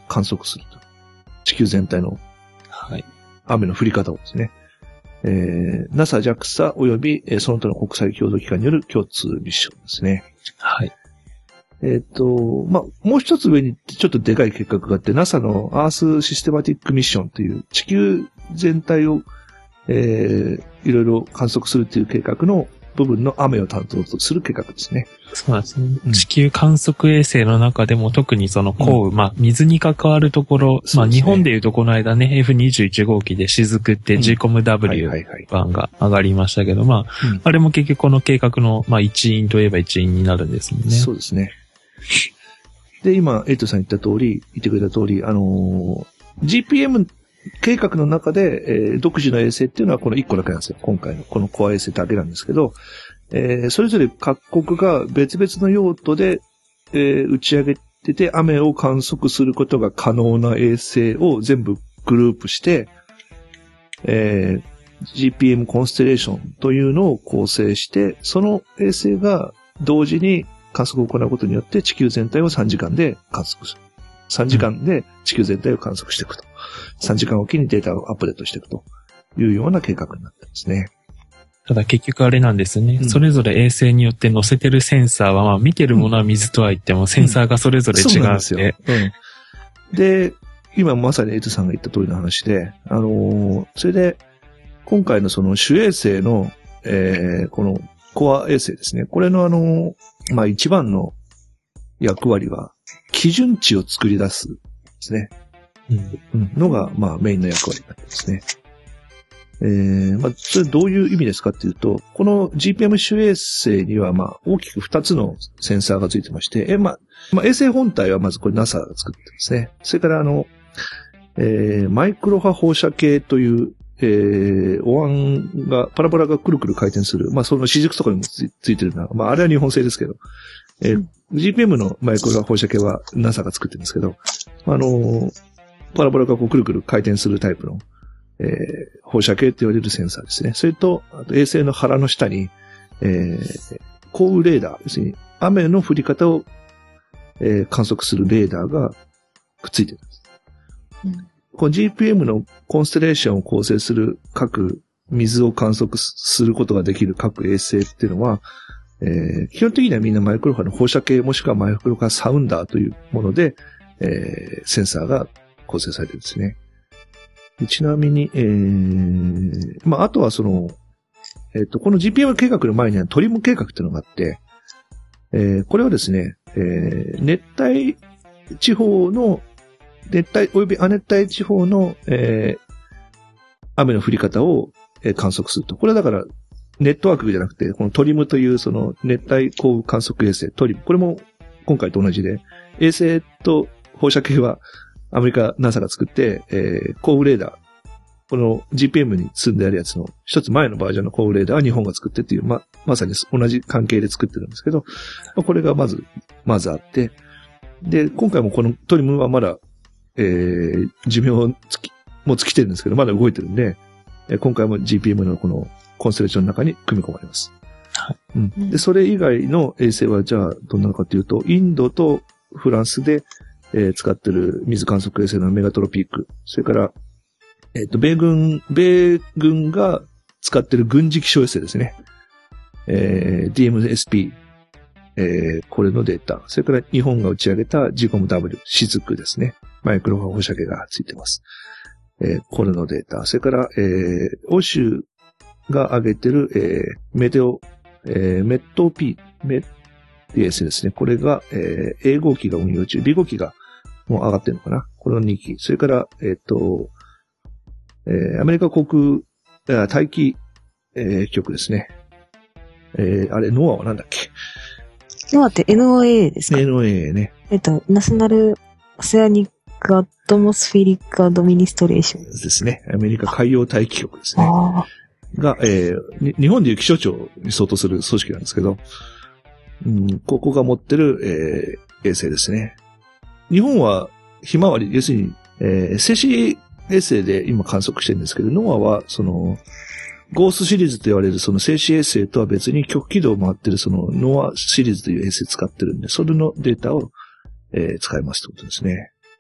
観測すると。地球全体の、 はい。 雨の降り方をですね。えー、ナサ、ジャクサ 及び、えー、その他の国際共同機関による共通ミッションですね。 はい。 えっと、まあ、もう一つ上にちょっとでかい計画があって、ナサ のアースシステマティックミッションという地球全体を、えー、いろいろ観測するという計画の部分の雨を担当する計画ですね。 そうなんですね。うん、地球観測衛星の中でも特にその降雨、うん、まあ水に関わるところ、まあ日本でいうとこの間ね、エフにじゅういち 号機で雫って ジーコムダブリュー 版が上がりましたけど、まあ、うん、あれも結局この計画のまあ一員といえば一員になるんですもんね。 そうですね。で、今、エイトさん言った通り、言ってくれた通り、あのー、ジーピーエム 計画の中で、えー、独自の衛星っていうのはこのいっこだけなんですよ。今回のこのコア衛星だけなんですけど、えー、それぞれ各国が別々の用途で、えー、打ち上げてて雨を観測することが可能な衛星を全部グループして、えー、ジーピーエム コンステレーションというのを構成して、その衛星が同時に観測を行うことによって地球全体をさんじかんで観測する。さんじかんで地球全体を観測していくと。さんじかんおきにデータをアップデートしていくというような計画になってますね。 ただ結局あれなんですね、うん。それぞれ衛星によって載せてるセンサーは、まあ見てるものは水とは言っても、センサーがそれぞれ違う、うん、そうなんですよ。 うん。で、今まさにエイトさんが言った通りの話で、あのー、それで、今回のその主衛星の、えー、このコア衛星ですね。これのあのー、まあ一番の役割は、基準値を作り出すですね。うん。のが、まあメインの役割になってますね。えー、まあ、それどういう意味ですかっていうと、この ジーピーエム 主衛星には、まあ、大きくふたつのセンサーがついてまして、え、まあ、まあ、衛星本体はまずこれ ナサ が作ってますね。それからあの、えー、マイクロ波放射計という、えー、お椀が、パラボラがくるくる回転する。まあ、その支軸とかにも つ, ついてるな。まあ、あれは日本製ですけど、えー、ジーピーエム のマイクロ波放射計は ナサ が作ってるんですけど、あのー、パラボラがこうくるくる回転するタイプの、えー、放射計って言われるセンサーですね。それと、あと衛星の腹の下に、えー、降雨レーダー、要するに雨の降り方を、えー、観測するレーダーがくっついてるんです。うん、この ジーピーエム のコンステレーションを構成する各水を観測することができる各衛星っていうのは、えー、基本的にはみんなマイクロ波の放射計もしくはマイクロ波サウンダーというもので、えー、センサーが構成されてるんですね。ちなみに、えー、まあ、あとはその、えっと、この ジーピーエム 計画の前にはトリム計画っていうのがあって、えー、これはですね、えー、熱帯地方の、熱帯及び亜熱帯地方の、えー、雨の降り方を、えー、観測すると。これはだから、ネットワークじゃなくて、このトリムというその熱帯降雨観測衛星、トリム。これも今回と同じで、衛星と放射計は、アメリカ ナサ が作って、えー、降雨レーダー。この ジーピーエム に積んであるやつの一つ前のバージョンの降雨レーダーは日本が作ってっていう、ま、まさに同じ関係で作ってるんですけど、これがまず、まずあって、で、今回もこのトリムはまだ、えー、寿命をつき、もう尽きてるんですけど、まだ動いてるんで、今回も ジーピーエム のこのコンステレーションの中に組み込まれます。はい。うん。で、それ以外の衛星はじゃあどんなのかというと、インドとフランスで、えー、使ってる水観測衛星のメガトロピーク。それから、えっ、ー、と、米軍、米軍が使ってる軍事気象衛星ですね。えー、ディーエムエスピー。えー、これのデータ。それから日本が打ち上げた ジーコムダブリュー、雫ですね。マイクロ波放射計がついてます。えー、これのデータ。それから、えー、欧州が上げてる、えー、メテオ、えー、メット P、メッディーエスですね。これが、えー、A 号機が運用中、B 号機がもう上がってるのかな。このに機。それから、えっ、ー、と、えー、アメリカ航空、大気、えー、局ですね。えー、あれ、ノアはなんだっけ？ ノアって エヌオーエー ですか？ エヌオーエー ね。 えっと、ナショナルオセアニックアトモスフィリックアドミニストレーションですね。アメリカ海洋大気局ですね。が、えー、日本でいう気象庁に相当する組織なんですけど、うん、ここが持ってる、えー、衛星ですね。日本はひまわり、要するに、えー、静止衛星で今観測してるんですけど、ノアはその、ゴースシリーズと言われるその静止衛星とは別に極軌道を回ってるそのノアシリーズという衛星使ってるんで、それのデータを、えー、使いますってことですね。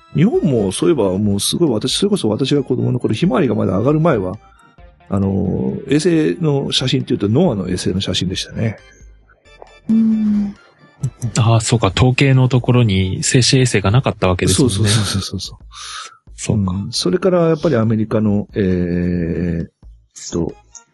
日本もそういえばもうすごい私、それこそ私が子供の頃、ひまわりがまだ上がる前は、あの、衛星の写真っていうとノアの衛星の写真でしたね。 うん。 ああ、そうか、統計のところに静止衛星がなかったわけですもんね。 そうそうそうそうそう。 そうか、 うん。それからやっぱりアメリカの、えー、っと、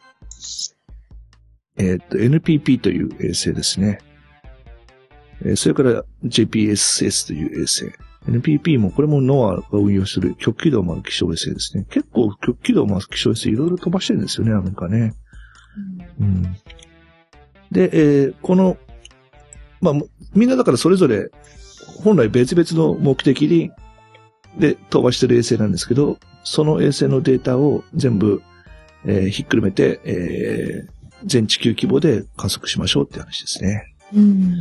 えー、っと、エヌピーピー という衛星ですね。えー、それから ジェーピーエスエス という衛星。エヌピーピー もこれもノアが運用する極軌道を回る気象衛星ですね。結構極軌道を回る気象衛星いろいろ飛ばしてるんですよね、アメリカね。うん、で、えー、この、まあ、みんなだからそれぞれ本来別々の目的にで飛ばしてる衛星なんですけど、その衛星のデータを全部、えー、ひっくるめて、えー、全地球規模で観測しましょうって話ですね。 うん、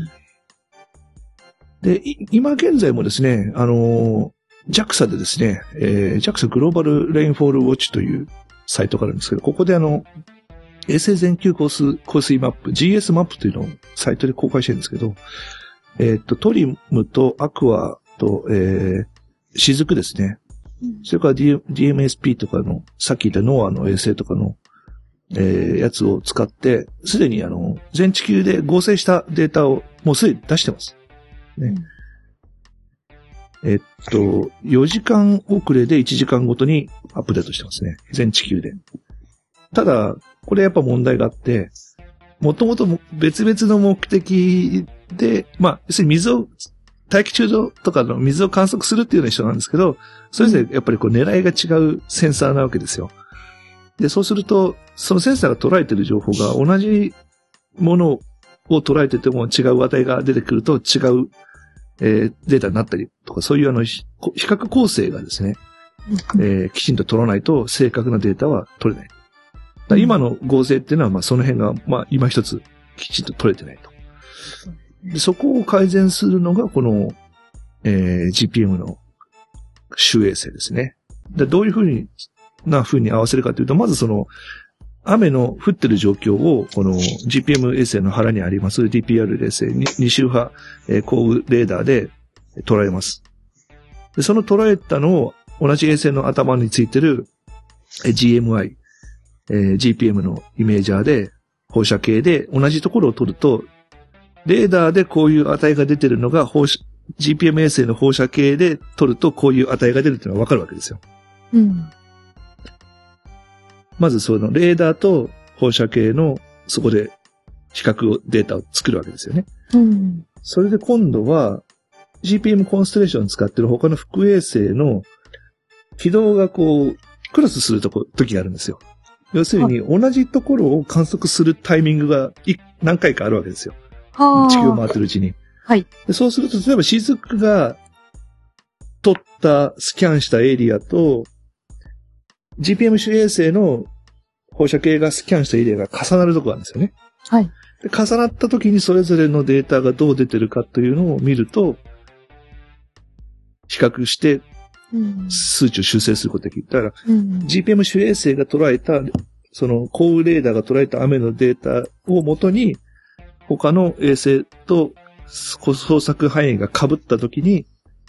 で、今現在もですね、あのー、ジャクサ でですね、えー、ジャクサ グローバルレインフォールウォッチというサイトがあるんですけど、ここであの、衛星全球降水、降水マップ、ジーエス マップというのをサイトで公開してるんですけど、えっと、トリムとアクアと、えー、雫ですね。それから ディーエムエスピー とかの、さっき言ったノアの衛星とかの、えー、やつを使って、すでにあの、全地球で合成したデータをもうすでに出してます。ね。うん、えっと、よじかん遅れでいちじかんごとにアップデートしてますね。全地球で。ただ、これやっぱ問題があって、もともと別々の目的で、まあ、要するに水を、大気中上とかの水を観測するっていうような人なんですけど、それぞれやっぱりこう狙いが違うセンサーなわけですよ。で、そうすると、そのセンサーが捉えている情報が同じものを捉えてても違う値が出てくると違う、えー、データになったりとか、そういうあの、比較構成がですね、えー、きちんと取らないと正確なデータは取れない。今の合成っていうのは、まあ、その辺が、まあ、今一つきちんと取れてないと。でそこを改善するのが、この、えー、ジーピーエム の主衛星ですね。でどういうふうに、な風に合わせるかというと、まずその、雨の降ってる状況を、この ジーピーエム 衛星の腹にあります ディーピーアール 衛星に、二周波、えー、降雨レーダーで捉えます。でその捉えたのを、同じ衛星の頭についてる ジーエムアイ、えー、ジーピーエム のイメージャーで、放射系で同じところを取ると、レーダーでこういう値が出てるのが、放射、ジーピーエム 衛星の放射系で取るとこういう値が出るっていうのがわかるわけですよ。 うん。 まずそのレーダーと放射系のそこで比較をデータを作るわけですよね。 うん。 それで今度は ジーピーエム コンストレーションを使ってる他の副衛星の軌道がこうクロスするとこ時があるんですよ。要するに同じところを観測するタイミングが何回かあるわけですよ。 はあ、 地球を回ってるうちに。 はい。 でそうすると例えば雫が撮ったスキャンしたエリアとジーピーエム 主衛星の放射系がスキャンしたエリアが重なるところなんですよね。 はい。 で重なった時にそれぞれのデータがどう出てるかというのを見ると、比較して数値を修正することができる。だから、うん、ジーピーエム 主衛星が捉えた、その降雨レーダーが捉えた雨のデータをもとに、他の衛星と捜索範囲が被った時に、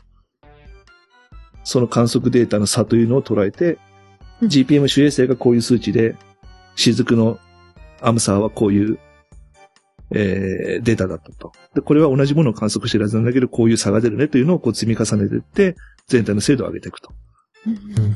その観測データの差というのを捉えて、うん、ジーピーエム 主衛星がこういう数値で、雫のアムサーはこういう、えー、データだったと。で、これは同じものを観測してるはずなんだけど、こういう差が出るねというのをこう積み重ねていって、全体の精度を上げていくと。 うん、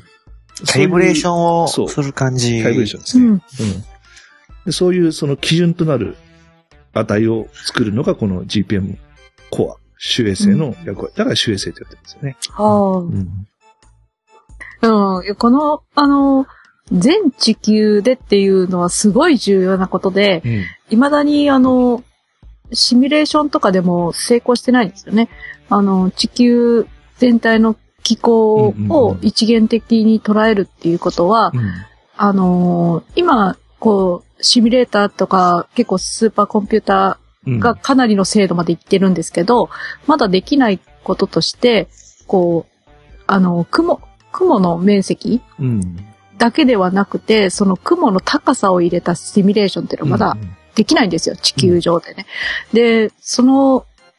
カリブレーションをする感じ。 カリブレーションですね。うんうん、でそういうその基準となる値を作るのがこの ジーピーエム コア、主衛星の役割。だから主衛星と言われてるんですよね。 はあ。うん。うん、この、あの、全地球でっていうのはすごい重要なことで、うん、未だにあの、シミュレーションとかでも成功してないんですよね。あの、地球全体の気候を一元的に捉えるっていうことは、うんうんうん、あの、今、こう、シミュレーターとか結構スーパーコンピューターがかなりの精度までいってるんですけど、うん、まだできないこととして、こう、あの、雲、雲の面積、うんだけではなくて、その雲の高さを入れたシミュレーションっていうのはまだできないんですよ、うんうん、地球上でね。で、その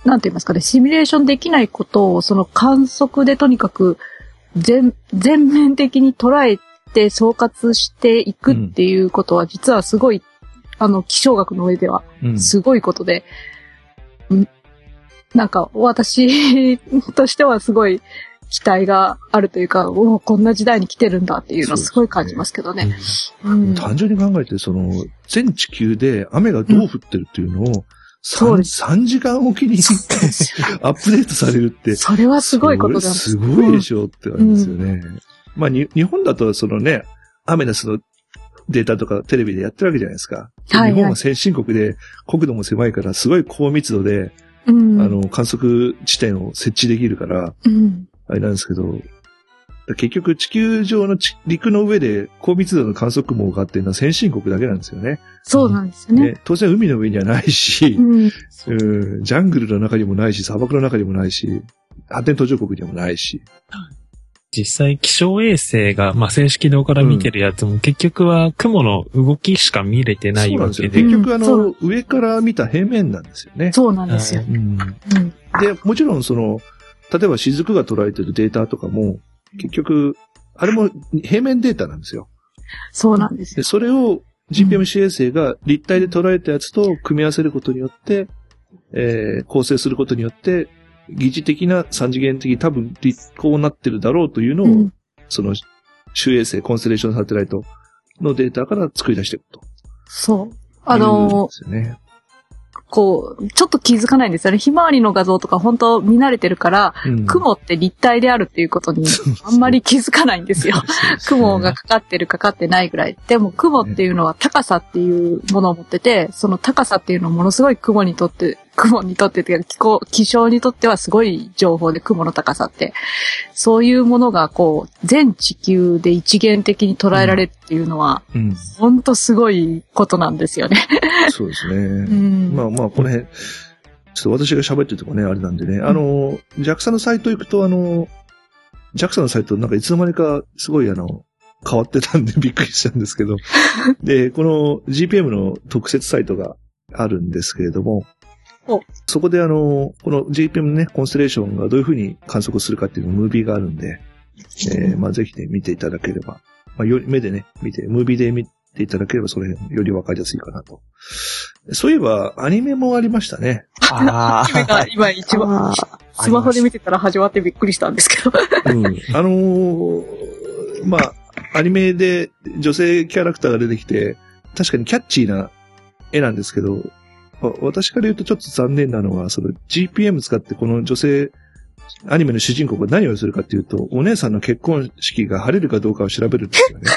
なんて言いますかね、シミュレーションできないことを、その観測でとにかく全、全面的に捉えて総括していくっていうことは、実はすごい、うん、あの、気象学の上では、すごいことで、うん、なんか、私としてはすごい期待があるというか、おこんな時代に来てるんだっていうのをすごい感じますけどね。 うんうん、単純に考えて、その、全地球で雨がどう降ってるっていうのを、うん、 そうです。 さんじかんおきにアップデートされるって。 それはすごいことだ。 すごいでしょうって感じですよね。うん、まあに、日本だとそのね、アメダスのデータとかテレビでやってるわけじゃないですか。はいはい、日本は先進国で国土も狭いからすごい高密度で、うん、あの、観測地点を設置できるから、うん、あれなんですけど、結局地球上の陸の上で高密度の観測網があってるのは先進国だけなんですよね。 そうなんですよね。 ね、当然海の上にはないし、うんうん、ジャングルの中にもないし、砂漠の中にもないし、発展途上国にもないし。 実際気象衛星が、まあ、静止軌道から見てるやつも、うん、結局は雲の動きしか見れてないわけで。 結局あの、うん、上から見た平面なんですよね。 そうなんですよ。 うん、で、もちろんその、例えば雫が捉えてるデータとかも、結局、あれも平面データなんですよ。 そうなんですよ。 で、それを ジーピーエムシー 衛星が立体で捉えたやつと組み合わせることによって、えー、構成することによって、疑似的な三次元的多分こうなってるだろうというのを、うん、その主衛星コンステレーションサテライトのデータから作り出していくと。 そう。あのー、ね、こう、ちょっと気づかないんですよね。ひまわりの画像とか本当見慣れてるから、うん、雲って立体であるっていうことにあんまり気づかないんですよ。雲がかかってるかかってないぐらい。でも雲っていうのは高さっていうものを持ってて、その高さっていうのはものすごい雲にとって、雲にとってっていうか気候、気象にとってはすごい情報で雲の高さって。そういうものがこう、全地球で一元的に捉えられるっていうのは、うん、ほんとすごいことなんですよね。 そうですね。うん、まあまあ、この辺、ちょっと私が喋ってるとこね、あれなんでね、あの、ジャクサ のサイト行くと、あの、ジャクサ のサイトなんかいつの間にかすごいあの、変わってたんでびっくりしたんですけど、で、この ジーピーエム の特設サイトがあるんですけれども、そこであの、この ジーピーエム のね、コンステレーションがどういう風に観測するかっていうのムービーがあるんで、えー、まあぜひね、見ていただければ、まあより目でね、見て、ムービーで見ていただければそれよりわかりやすいかなと。そういえば、アニメもありましたね。 ああ。が今一番、スマホで見てたら始まってびっくりしたんですけど。 うん。あのー、まあ、アニメで女性キャラクターが出てきて、確かにキャッチーな絵なんですけど、私から言うとちょっと残念なのは、その ジーピーエム 使ってこの女性、アニメの主人公が何をするかっていうと、お姉さんの結婚式が晴れるかどうかを調べるんですよね。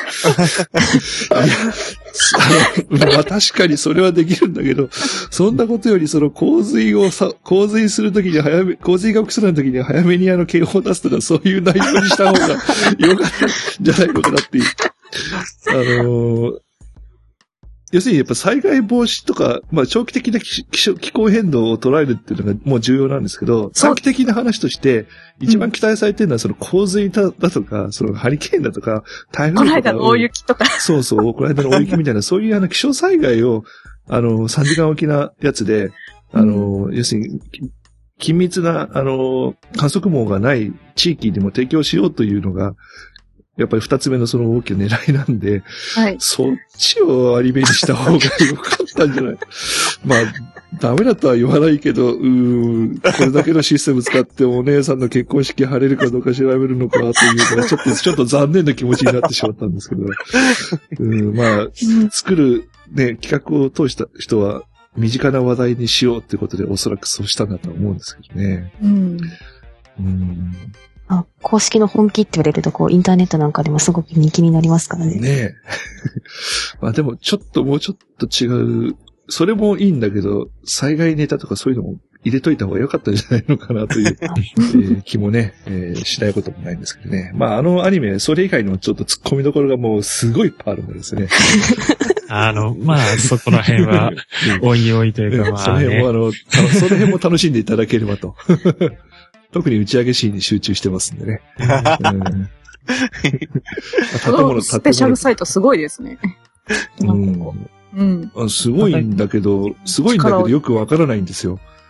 いや、あの、まあ確かにそれはできるんだけど、そんなことよりその洪水をさ、洪水するときに早め、洪水が起きそうなときに早めにあの警報を出すとかそういう内容にした方がよかったんじゃないのかなっていう。あのー、要するにやっぱ災害防止とか、まあ長期的な気象、気候変動を捉えるっていうのがもう重要なんですけど、短期的な話として一番期待されてるのはその洪水だとか、そのハリケーンだとか、台風とか。 この間の大雪とか。 そうそう、この間の大雪みたいな、そういうあの気象災害を、あの、さんじかんおきなやつで、あの、うん、要するに、緊密な、あの、観測網がない地域にも提供しようというのが、やっぱり二つ目のその大きな狙いなんで、はい、そっちをアニメにした方が良かったんじゃないまあ、ダメだとは言わないけど、うーん、これだけのシステム使ってお姉さんの結婚式晴れるかどうか調べるのかというのが、ちょっと、ちょっと残念な気持ちになってしまったんですけど、うん、まあ、作るね、企画を通した人は身近な話題にしようってことでおそらくそうしたんだと思うんですけどね。うん。 うんあ公式の本気って言われると、こう、インターネットなんかでもすごく人気になりますからね。 ねえ。まあでも、ちょっと、もうちょっと違う、それもいいんだけど、災害ネタとかそういうのも入れといた方が良かったんじゃないのかなという、えー、気もね、えー、しないこともないんですけどね。まああのアニメ、それ以外のちょっと突っ込みどころがもうすごいいっぱいあるんですね。 あの、まあ、そこら辺は、おいおいというか、まあ、ね、 その辺もあの、その辺も楽しんでいただければと。特に打ち上げシーンに集中してますんでね。うん、 建物、スペシャルサイトすごいですね。 うんうん、すごいんだけど、すごいんだけどよくわからないんですよ。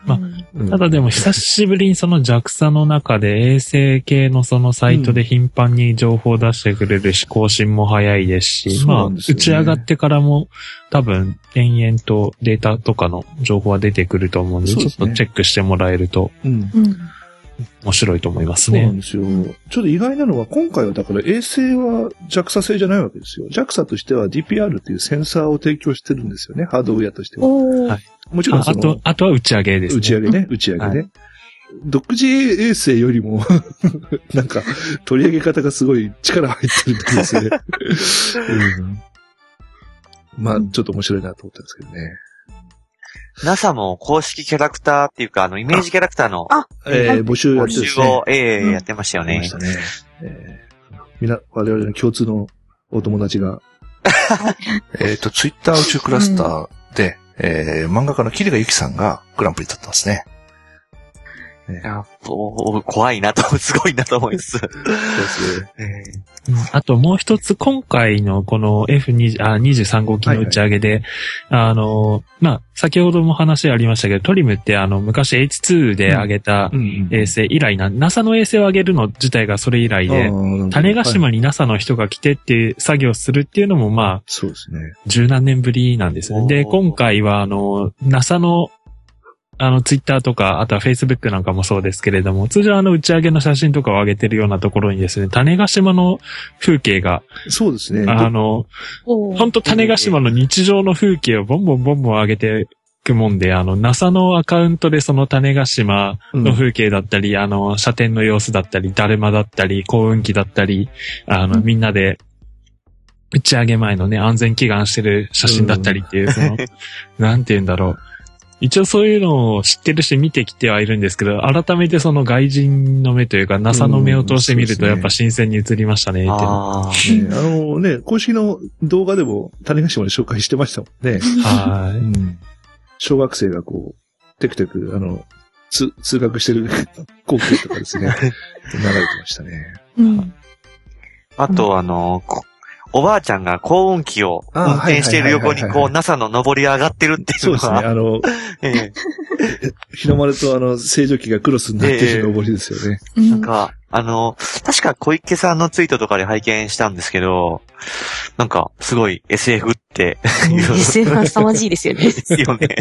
まあ、うん、ただでも久しぶりにその ジャクサ の中で衛星系のそのサイトで頻繁に情報を出してくれるし、更新も早いですし、うん、まあ、ね、打ち上がってからも多分延々とデータとかの情報は出てくると思うんで、ちょっとチェックしてもらえると、うん面白いと思いますね。 そうなんですよ。ちょっと意外なのは、今回はだから衛星は ジャクサ 製じゃないわけですよ。ジャクサ としては ディーピーアール っていうセンサーを提供してるんですよね。ハードウェアとしては。 はい、もちろんそのあと、あとは打ち上げですね。 打ち上げね。打ち上げね。はい、独自衛星よりも、なんか、取り上げ方がすごい力入ってるんですよね。うん、まあ、ちょっと面白いなと思ったんですけどね。 ナサ も公式キャラクターっていうか、あの、イメージキャラクターの、 あ、えー、募集やってる、ね、募集を、ええーうん、やってましたよね。やってましたね。 えー、みな、我々の共通のお友達が、えっと、ツイッター宇宙クラスターで、うん、えー、漫画家の桐賀由紀さんがグランプリ取ってますね。 いや、怖いなと、すごいなと思います。そうですね。えー、あともう一つ、今回のこの エフにじゅう、あ、にじゅうさん号機の打ち上げで、はいはい、あの、まあ、先ほども話ありましたけど、トリムってあの、昔 エイチツー で上げた衛星以来な、うんうんうん、ナサ の衛星を上げるの自体がそれ以来で、種子島に ナサ の人が来てって作業するっていうのもまあ、 そうですね。 十何年ぶりなんですね。で、今回はあの、ナサ のあの、ツイッターとか、あとはフェイスブックなんかもそうですけれども、通常あの、打ち上げの写真とかを上げてるようなところにですね、種子島の風景が、 そうですね。 あの、ほんと種子島の日常の風景をボンボンボンボン上げていくもんで、あの、ナサ のアカウントでその種子島の風景だったり、うん、あの、射程の様子だったり、だるまだったり、幸運期だったり、あの、みんなで、打ち上げ前のね、安全祈願してる写真だったりっていう、その、なんて言うんだろう。一応そういうのを知ってるし見てきてはいるんですけど、改めてその外人の目というか ナサ の目を通して見るとやっぱ新鮮に映りましたね。うん、 あ, ねあのね、公式の動画でも種子島で紹介してましたもんね。はい、うん。小学生がこう、テクテク、あの、つ通学してる光景とかですね、流れてましたね。うん、 あとあの、おばあちゃんが高音機を運転している横にこう ナサ の上り上がってるっていうのが。 そうですね。あの、ええ、日の丸とあの、正常機がクロスになっている上りですよね。 ええ、なんか、あの、確か小池さんのツイートとかで拝見したんですけど、なんか、すごい エスエフ っていう。 エスエフ は凄まじいですよね。ですよね。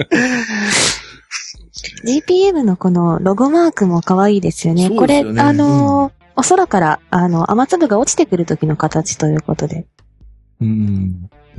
ジーピーエム のこのロゴマークも可愛いですよね。これ、あの、うんお空から、あの、雨粒が落ちてくる時の形ということで。うん。うん。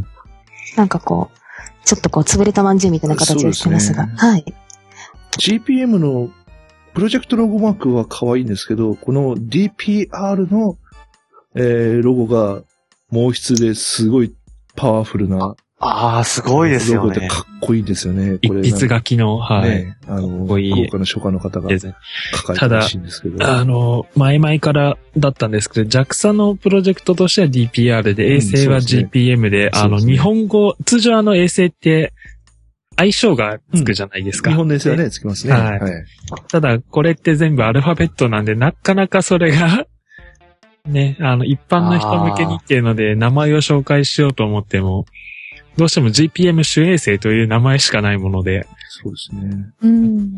なんかこう、ちょっとこう、潰れた饅頭みたいな形をしてますが。すね、はい。 ジーピーエム のプロジェクトロゴマークは可愛いんですけど、この ディーピーアール の、えー、ロゴが毛筆ですごいパワフルな。 ああ、すごいですよね。ロゴでかっこいいですよね。 これ一筆書きの、はい。ね、 あの、福岡の書家の方が書かれてるらしいんですけど。 ただ、あの、前々からだったんですけど、ジャクサ のプロジェクトとしては ディーピーアール で、衛星は ジーピーエム で、うんでね、あの、日本語、通常あの衛星って、相性がつくじゃないですか。 うん、日本の衛星はね、つきますね。はい。はい、 ただ、これって全部アルファベットなんで、なかなかそれが、ね、あの、一般の人向けにっていうので、名前を紹介しようと思っても、どうしても ジーピーエム 主衛星という名前しかないもので。 そうですね。 うん。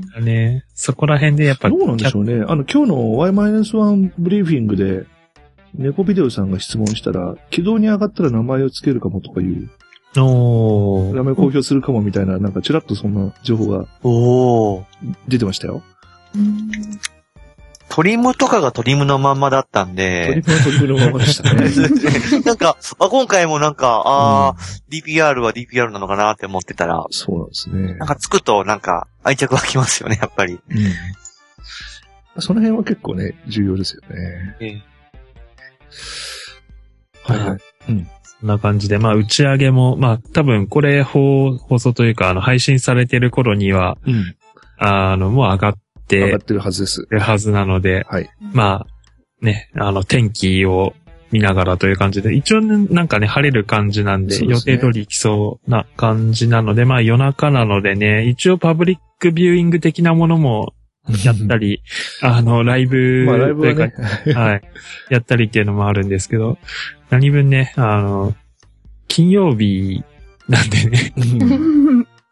ね、そこら辺でやっぱ。 どうなんでしょうね。あの、今日の ワイマイナスワン ブリーフィングで、猫ビデオさんが質問したら、軌道に上がったら名前をつけるかもとかいう。おー。名前公表するかもみたいな、なんかちらっとそんな情報が。おー。出てましたよ。うんトリムとかがトリムのまんまだったんで。 トリムはトリムのままでしたね。 なんか、あ、今回もなんか、ああ、うん、ディーピーアール は ディーピーアール なのかなって思ってたら。 そうなんですね。 なんかつくとなんか愛着湧きますよね、やっぱり。 うん。その辺は結構ね、重要ですよね。ええ、 はいはい。うん。そんな感じで、まあ打ち上げも、まあ多分これ放送というか、あの配信されてる頃には、うん、あの、もう上がって、 上がってるはずです。 るはずなので、はい。まあ、ね、あの、天気を見ながらという感じで、一応なんかね、晴れる感じなんで、でね、予定通り行きそうな感じなので、まあ夜中なのでね、一応パブリックビューイング的なものもやったり、あの、ライブ、 まあライブはね、 はい。やったりっていうのもあるんですけど、何分ね、あの、金曜日なんでね、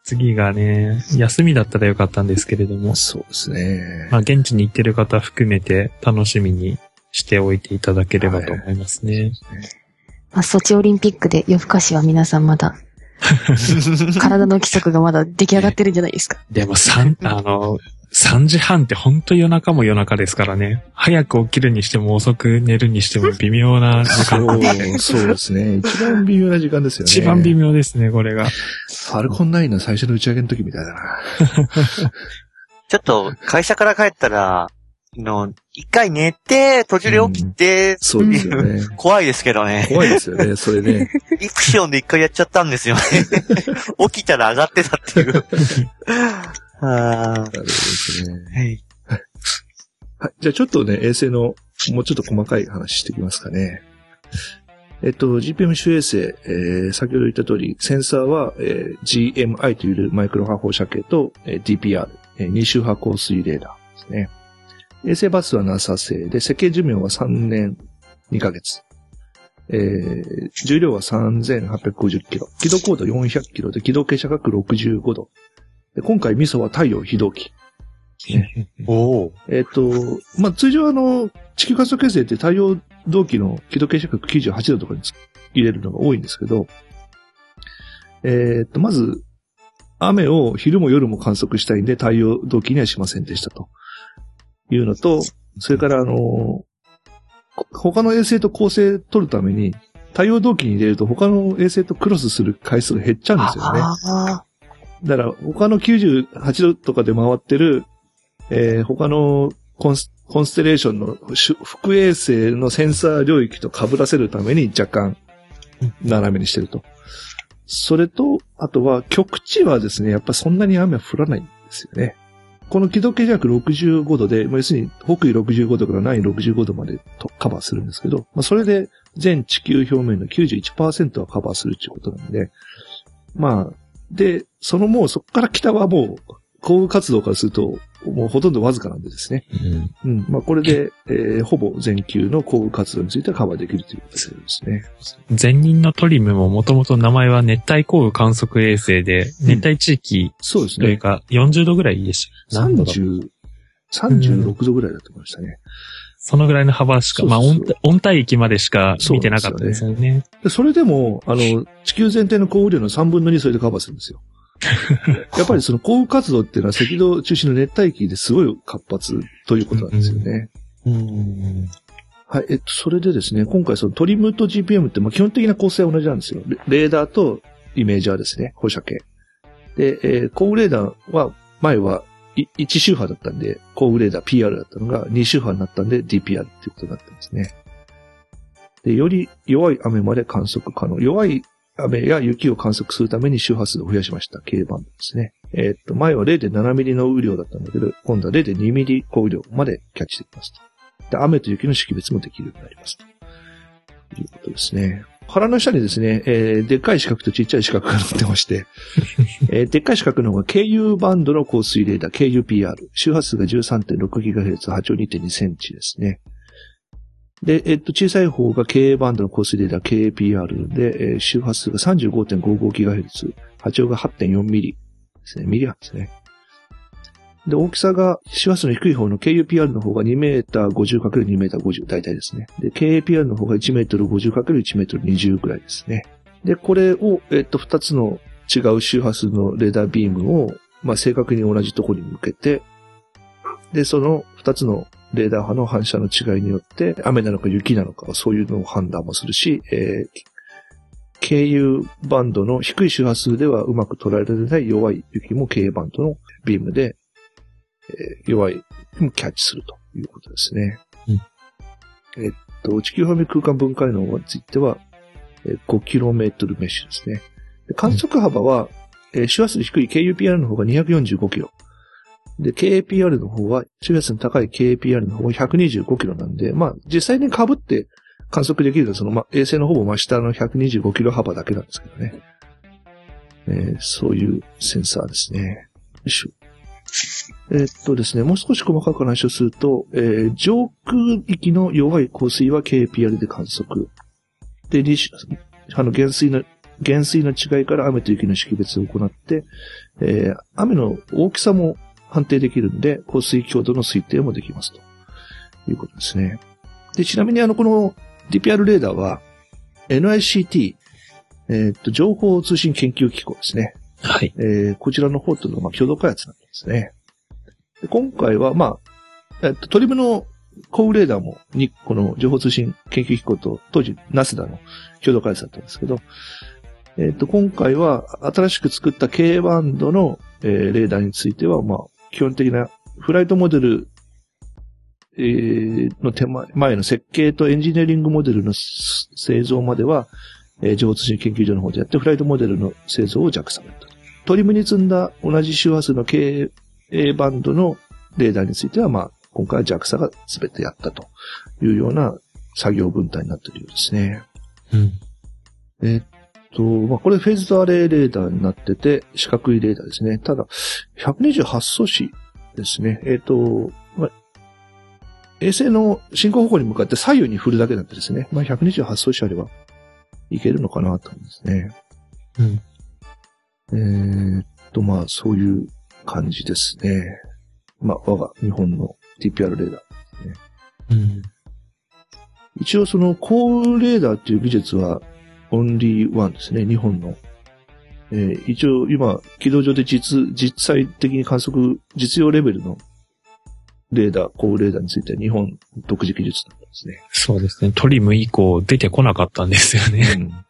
次がね、休みだったらよかったんですけれども。 そうですね。 まあ、現地に行ってる方含めて楽しみにしておいていただければと思いますね。はい、 まあ、ソチオリンピックで夜更かしは皆さんまだ、体の規則がまだ出来上がってるんじゃないですか。 でも三、あの、さんじはんって本当夜中も夜中ですからね。早く起きるにしても遅く寝るにしても微妙な時間。 そう、そうですね。一番微妙な時間ですよね。 一番微妙ですね、これが。 ファルコンナインの最初の打ち上げの時みたいだな。 ちょっと会社から帰ったら、の、一回寝て、途中で起きて、うん、 そうですよね。 怖いですけどね。 怖いですよね、それね。 イプシオンで一回やっちゃったんですよね。起きたら上がってたっていう。ああ。なるほどですね。はい。 はい。じゃあちょっとね、衛星の、もうちょっと細かい話していきますかね。えっと、ジーピーエム 主衛星、えー、先ほど言った通り、センサーは、えー、ジーエムアイ というマイクロ波放射計と、えー、ディーピーアール、えー、二周波降水レーダーですね。衛星バスは ナサ 製で、設計寿命はさんねんにかげつ。えー、重量はさんぜんはっぴゃくごじゅっキロ。軌道高度よんひゃくキロで、軌道傾斜角ろくじゅうごど。で今回ミソは太陽非同期。ね、 おえっ、ー、と、まあ、通常あの、地球観測衛星って太陽同期の軌道傾斜角きゅうじゅうはちどとかに入れるのが多いんですけど、えっ、ー、と、まず、雨を昼も夜も観測したいんで太陽同期にはしませんでしたというのと、それからあの、他の衛星と構成取るために太陽同期に入れると他の衛星とクロスする回数が減っちゃうんですよね。だから他のきゅうじゅうはちどとかで回ってる、えー、他のコンス、コンステレーションの副衛星のセンサー領域と被らせるために若干斜めにしてると。それと、あとは極地はですね、やっぱそんなに雨は降らないんですよね。この軌道傾斜角ろくじゅうごどで、要するに北緯ろくじゅうごどから南緯ろくじゅうごどまでとカバーするんですけど、まあ、それで全地球表面の きゅうじゅういちパーセント はカバーするっていうことなんで、まあ、で、そのもうそこから北はもう降雨活動からするともうほとんどわずかなんでですね。うん。うん。まあこれで、えー、ほぼ全球の降雨活動についてはカバーできるということですね。 前任のトリムももともと名前は熱帯降雨観測衛星で、熱帯地域というかよんじゅうどぐらいでした。 さんじゅう、さんじゅうろくどぐらいだと思いましたね。うん、 そのぐらいの幅しか、そうそうそう、まあ温、温帯域までしか見てなかったですよね。そ で, よねでそれでも、あの、地球全体の降雨量のさんぶんのにそれでカバーするんですよ。やっぱりその降雨活動っていうのは赤道中心の熱帯域ですごい活発ということなんですよね。うんうんはい。えっと、それでですね、今回そのトリムと ジーピーエム ってまあ基本的な構成は同じなんですよ。レ, レーダーとイメージャーですね。放射計。で、えー、降雨レーダーは前はいち周波だったんで、降雨レーダー ピーアール だったのがに周波になったんで ディーピーアール っていうことになったんですね。で、より弱い雨まで観測可能。弱い雨や雪を観測するために周波数を増やしました。K バンドですね。えー、っと、前は れいてんななミリの雨量だったんだけど、今度は れいてんにミリ降雨量までキャッチできますと。で、雨と雪の識別もできるようになりますと。いうことですね。腹の下にですね、えー、でっかい四角とちっちゃい四角が載ってまして、えー、でっかい四角の方が ケーユー バンドの降水レーダー ケーユーピーアール。周波数が じゅうさんてんろくギガヘルツ、波長 にてんにセンチですね。で、えっと、小さい方が ケー バンドの降水レーダー ケーピーアール で、えー、周波数が さんじゅうごてんごごギガヘルツ、波長が はちてんよんミリですね。ミリ波ですね。で、大きさが周波数の低い方の ケーユーピーアール の方が にメーターごじゅうかけるにメーターごじゅう、大体ですね。で、ケーエーピーアール の方が いちメートルごじゅうかけるいちメートルにじゅうぐらいですね。で、これを、えっと、ふたつの違う周波数のレーダービームを、まあ、正確に同じところに向けて、で、そのふたつのレーダー波の反射の違いによって、雨なのか雪なのか、そういうのを判断もするし、えー、ケーユー バンドの低い周波数ではうまく捉えられない弱い雪も ケーエー バンドのビームで、えー、弱いもキャッチするということですね。うん、えっと、地球表面空間分解能については、えー、ごキロメートルメッシュですね。で観測幅は、えー、周波数低い ケーユーピーアール の方がにひゃくよんじゅうごキロ。で、ケーエーピーアール の方は、周波数の高い ケーエーピーアール の方はひゃくにじゅうごキロなんで、まあ、実際に被って観測できるのは、その、まあ、衛星のほぼ真下のひゃくにじゅうごキロ幅だけなんですけどね。えー、そういうセンサーですね。よいしょ。えー、っとですね、もう少し細かく話をすると、えー、上空域の弱い降水は ケーエーピーアール で観測。で、あの、減衰の減衰の違いから雨と雪の識別を行って、えー、雨の大きさも判定できるんで、降水強度の推定もできますということですね。で、ちなみにあの、この ディーピーアール レーダーは エヌアイシーティー、えー、っと、情報通信研究機構ですね。 はい。 えー、こちらの方との、まあ、共同開発なんですね。で今回は、まあ、えっと、トリムの降雨レーダーも、に、この情報通信研究機構と、当時、ナスダの共同開発だったんですけど、えっと、今回は、新しく作った K バンドの、えー、レーダーについては、まあ、基本的なフライトモデル、えー、の手前、前の設計とエンジニアリングモデルの製造までは、えー、情報通信研究所の方でやって、フライトモデルの製造を ジャクサ がやった。トリムに積んだ同じ周波数の K バンドのレーダーについては、まあ、今回は ジャクサ が全てやったというような作業分担になっているようですね。 うん。 えっと、まあ、これフェーズドアレイレーダーになってて、四角いレーダーですね。ただ、ひゃくにじゅうはち素子ですね。えっと、まあ、衛星の進行方向に向かって左右に振るだけだったですね。まあ、ひゃくにじゅうはち素子あればいけるのかなと思うんですね。 うん。 えー、っと、まあ、そういう感じですね。まあ、我が日本の ディーピーアール レーダーですね。 うん。 一応その降雨レーダーっていう技術はオンリーワンですね、日本の。えー、一応今、軌道上で実、実際的に観測、実用レベルのレーダー、降雨レーダーについては日本独自技術なんですね。 そうですね。トリム以降出てこなかったんですよね。